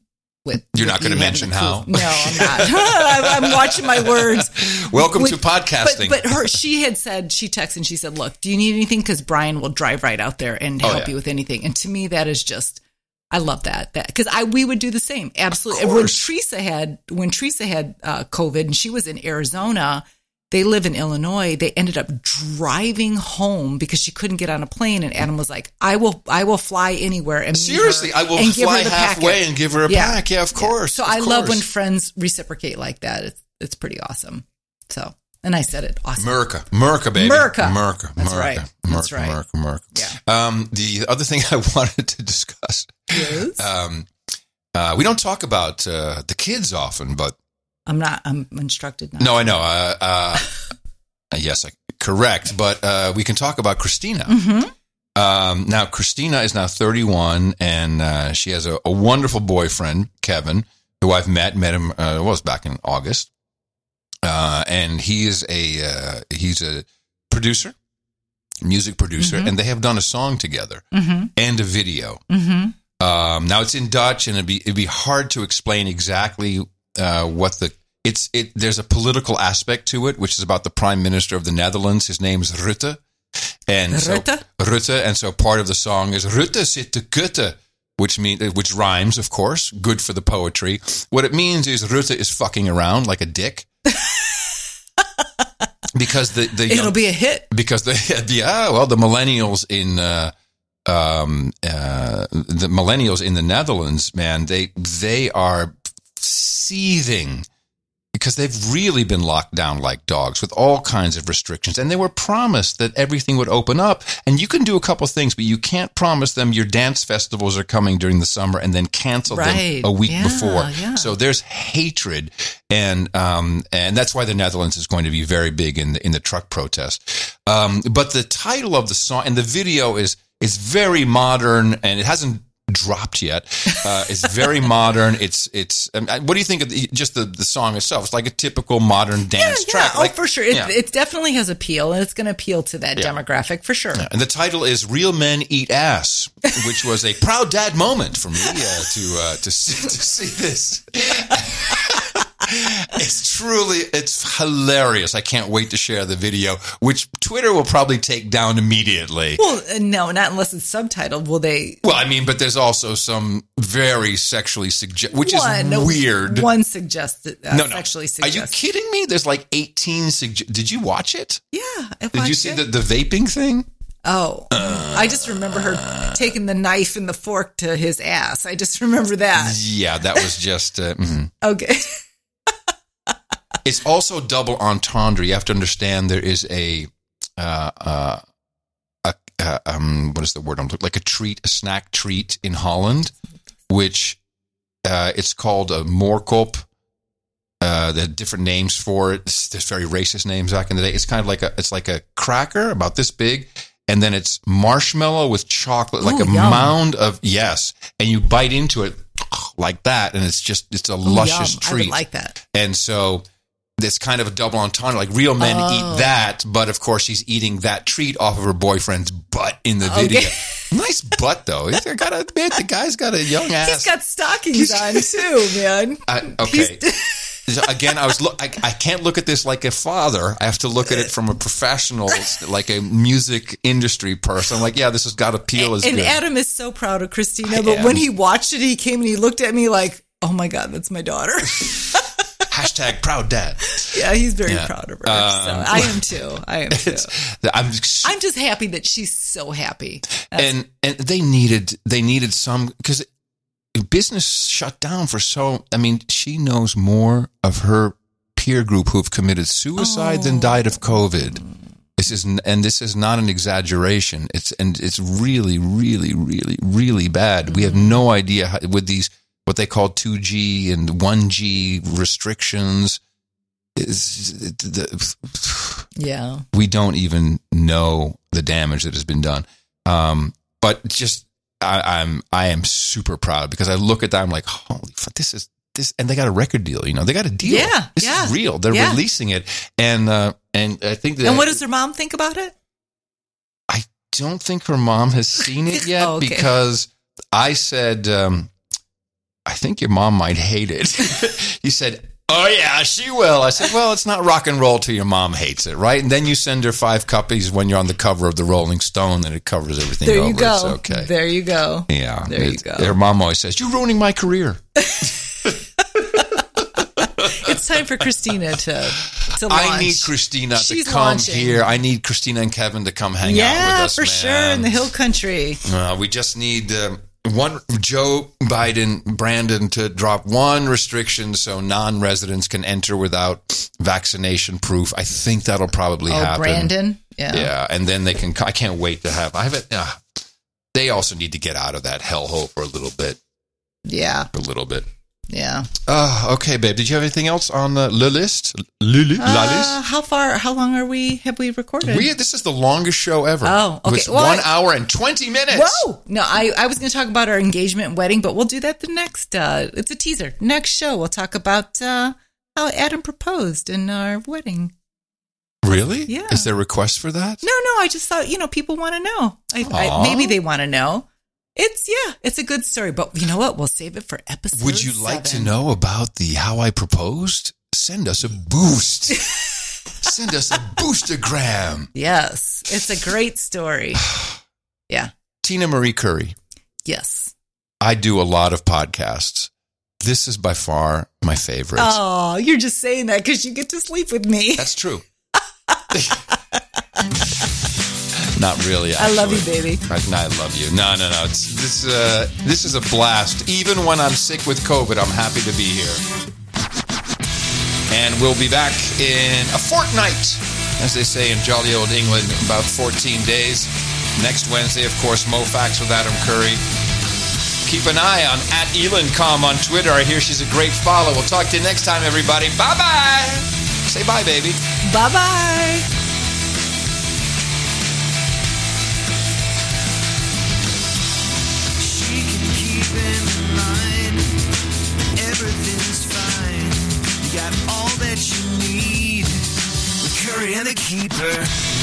with. You're with not going to you mention having how. the flu. No, I'm not. I'm, I'm watching my words. Welcome With- to podcasting. But, but her, she had said, she texted and she said, look, do you need anything? Because Brian will drive right out there and Oh, help yeah. you with anything. And to me, that is just, I love that. That because I we would do the same. Absolutely. Of When course. Teresa had when Teresa had uh, COVID and she was in Arizona, they live in Illinois. They ended up driving home because she couldn't get on a plane. And Adam was like, I will I will fly anywhere and meet Seriously, her I will and give fly her the halfway packet. and give her a Yeah. pack. Yeah, of course. So of I love when course. friends reciprocate like that. It's it's pretty awesome. So and I said it awesome. America, America, baby, America. America, That's America, right. America, That's right. America, America. Yeah. Um, the other thing I wanted to discuss. Yes. Um, uh, we don't talk about uh, the kids often, but I'm not. I'm instructed not. no, I know. Uh, uh, yes, I, correct. But uh, we can talk about Christina. Mm-hmm. Um, now, Christina is now thirty-one, and uh, she has a, a wonderful boyfriend, Kevin, who I've met. Met him uh, well, it was back in August, uh, and he is a uh, he's a producer, music producer, Mhm. and they have done a song together Mm-hmm. and a video. Mm-hmm. Um, now it's in Dutch, and it'd be it'd be hard to explain exactly uh, what the it's it. There's a political aspect to it, which is about the Prime Minister of the Netherlands. His name is Rutte, and Rutte? so Rutte, and so part of the song is Rutte zit te kutten, which means which rhymes, of course, good for the poetry. What it means is Rutte is fucking around like a dick. Because the, the It'll young- be a hit. because the yeah well the millennials in uh, um uh the millennials in the Netherlands, man, they they are seething because they've really been locked down like dogs with all kinds of restrictions, and they were promised that everything would open up, and you can do a couple things, but you can't promise them your dance festivals are coming during the summer and then cancel Right. them a week Yeah, before. yeah. So there's hatred, and um and that's why the Netherlands is going to be very big in the in the truck protest. Um, but the title of the song and the video is is very modern, and it hasn't dropped yet. Uh, it's very modern. It's it's. Um, what do you think of the, just the, the song itself? It's like a typical modern dance yeah, track. yeah. Like, oh, for sure. It, yeah. it definitely has appeal, and it's going to appeal to that Yeah. demographic for sure. And the title is "Real Men Eat Ass," which was a proud dad moment for me uh, to uh, to see, to see this. It's truly, it's hilarious. I can't wait to share the video, which Twitter will probably take down immediately. Well, uh, no, not unless it's subtitled. Will they? Well, I mean, but there's also some very sexually suggest, which one, is weird. One suggested. Uh, no, no. Sexually Are suggested. you kidding me? There's like eighteen. Sugge- Did you watch it? Yeah. I Did you watched see it. the, the vaping thing? Oh, I just remember her taking the knife and the fork to his ass. I just remember that. Yeah, that was just. Uh, mhm. Okay. It's also double entendre. You have to understand there is a, uh, uh, a, uh, um, what is the word I'm looking like a treat, a snack treat in Holland, which uh, it's called a moorkop. Uh, they had different names for it. It's- There's very racist names back in the day. It's kind of like a, it's like a cracker about this big, and then it's marshmallow with chocolate, like Ooh, a yum. mound of yes, and you bite into it like that, and it's just it's a Ooh, luscious yum. I treat. would like that. And so this kind of a double entendre, like real men Oh. eat that, but of course she's eating that treat off of her boyfriend's butt in the video. Okay. Nice butt though. He's got a man, the guy's got a young ass. He's got stockings on too, man. I, okay. So again, I was look. I, I can't look at this like a father. I have to look at it from a professional, like a music industry person. I'm like, yeah, this has got appeal as And good. Adam is so proud of Christina, I but am. when he watched it, he came and he looked at me like, "Oh my God, that's my daughter." Hashtag proud dad. Yeah, he's very Yeah. proud of her. Um, so I am too. I am too. I'm, I'm just happy that she's so happy. That's- and and they needed they needed some because business shut down for so. I mean, she knows more of her peer group who have committed suicide than died of COVID. This is and this is not an exaggeration. It's and it's really, really, really, really bad. We have no idea how, with these what they call two G and one G restrictions. Is the, yeah. we don't even know the damage that has been done. Um, but just I, I'm I am super proud because I look at that. I'm like, holy fuck, this is this, and they got a record deal. You know, they got a deal. Yeah, this yeah, is real. They're yeah. releasing it, and uh, and I think that. And what does her mom think about it? I don't think her mom has seen it yet Oh, okay. because I said. Um, I think your mom might hate it. He said, oh, yeah, she will. I said, well, it's not rock and roll till your mom hates it, right? And then you send her five copies when you're on the cover of the Rolling Stone, and it covers everything There over. you go. It's okay. There you go. Yeah. There you it, go. Her mom always says, you're ruining my career. It's time for Christina to, to launch. I need Christina She's to come launching. here. I need Christina and Kevin to come hang yeah, out with us, for man. sure, in the Hill Country. Uh, we just need uh, one Joe Biden, Brandon to drop one restriction so non-residents can enter without vaccination proof. I think that'll probably Oh, happen. Brandon? Yeah. Yeah, and then they can. I can't wait to have. I have it. Uh, they also need to get out of that hellhole for a little bit. Yeah. For a little bit. Yeah. Oh, okay, babe. Did you have anything else on the le list? Le, le, la Uh, list? how far, how long are we, have we recorded? We, this is the longest show ever. Oh, okay. It's Well, one I- hour and twenty minutes. Whoa! No, I, I was going to talk about our engagement and wedding, but we'll do that the next, uh, it's a teaser. Next show, we'll talk about uh, how Adam proposed in our wedding. Really? Yeah. Is there a request for that? No, no, I just thought, you know, people want to know. I, Aw. I, maybe they want to know. It's, yeah, it's a good story, but you know what? We'll save it for episode Would you like to seven. know about the how I proposed? Send us a boost. Send us a boostergram. Yes, it's a great story. Yeah. Tina Marie Curry. Yes. I do a lot of podcasts. This is by far my favorite. Oh, you're just saying that because you get to sleep with me. That's true. Not really. I love you, actually. baby. I, I love you. No, no, no. It's, this, uh, this is a blast. Even when I'm sick with COVID, I'm happy to be here. And we'll be back in a fortnight, as they say in jolly old England, about fourteen days. Next Wednesday, of course, MoFax with Adam Curry. Keep an eye on at ElanCom on Twitter. I hear she's a great follow. We'll talk to you next time, everybody. Bye-bye. Say bye, baby. Bye-bye. She can keep in line. Everything's fine. You got all that you need with Curry and the Keeper.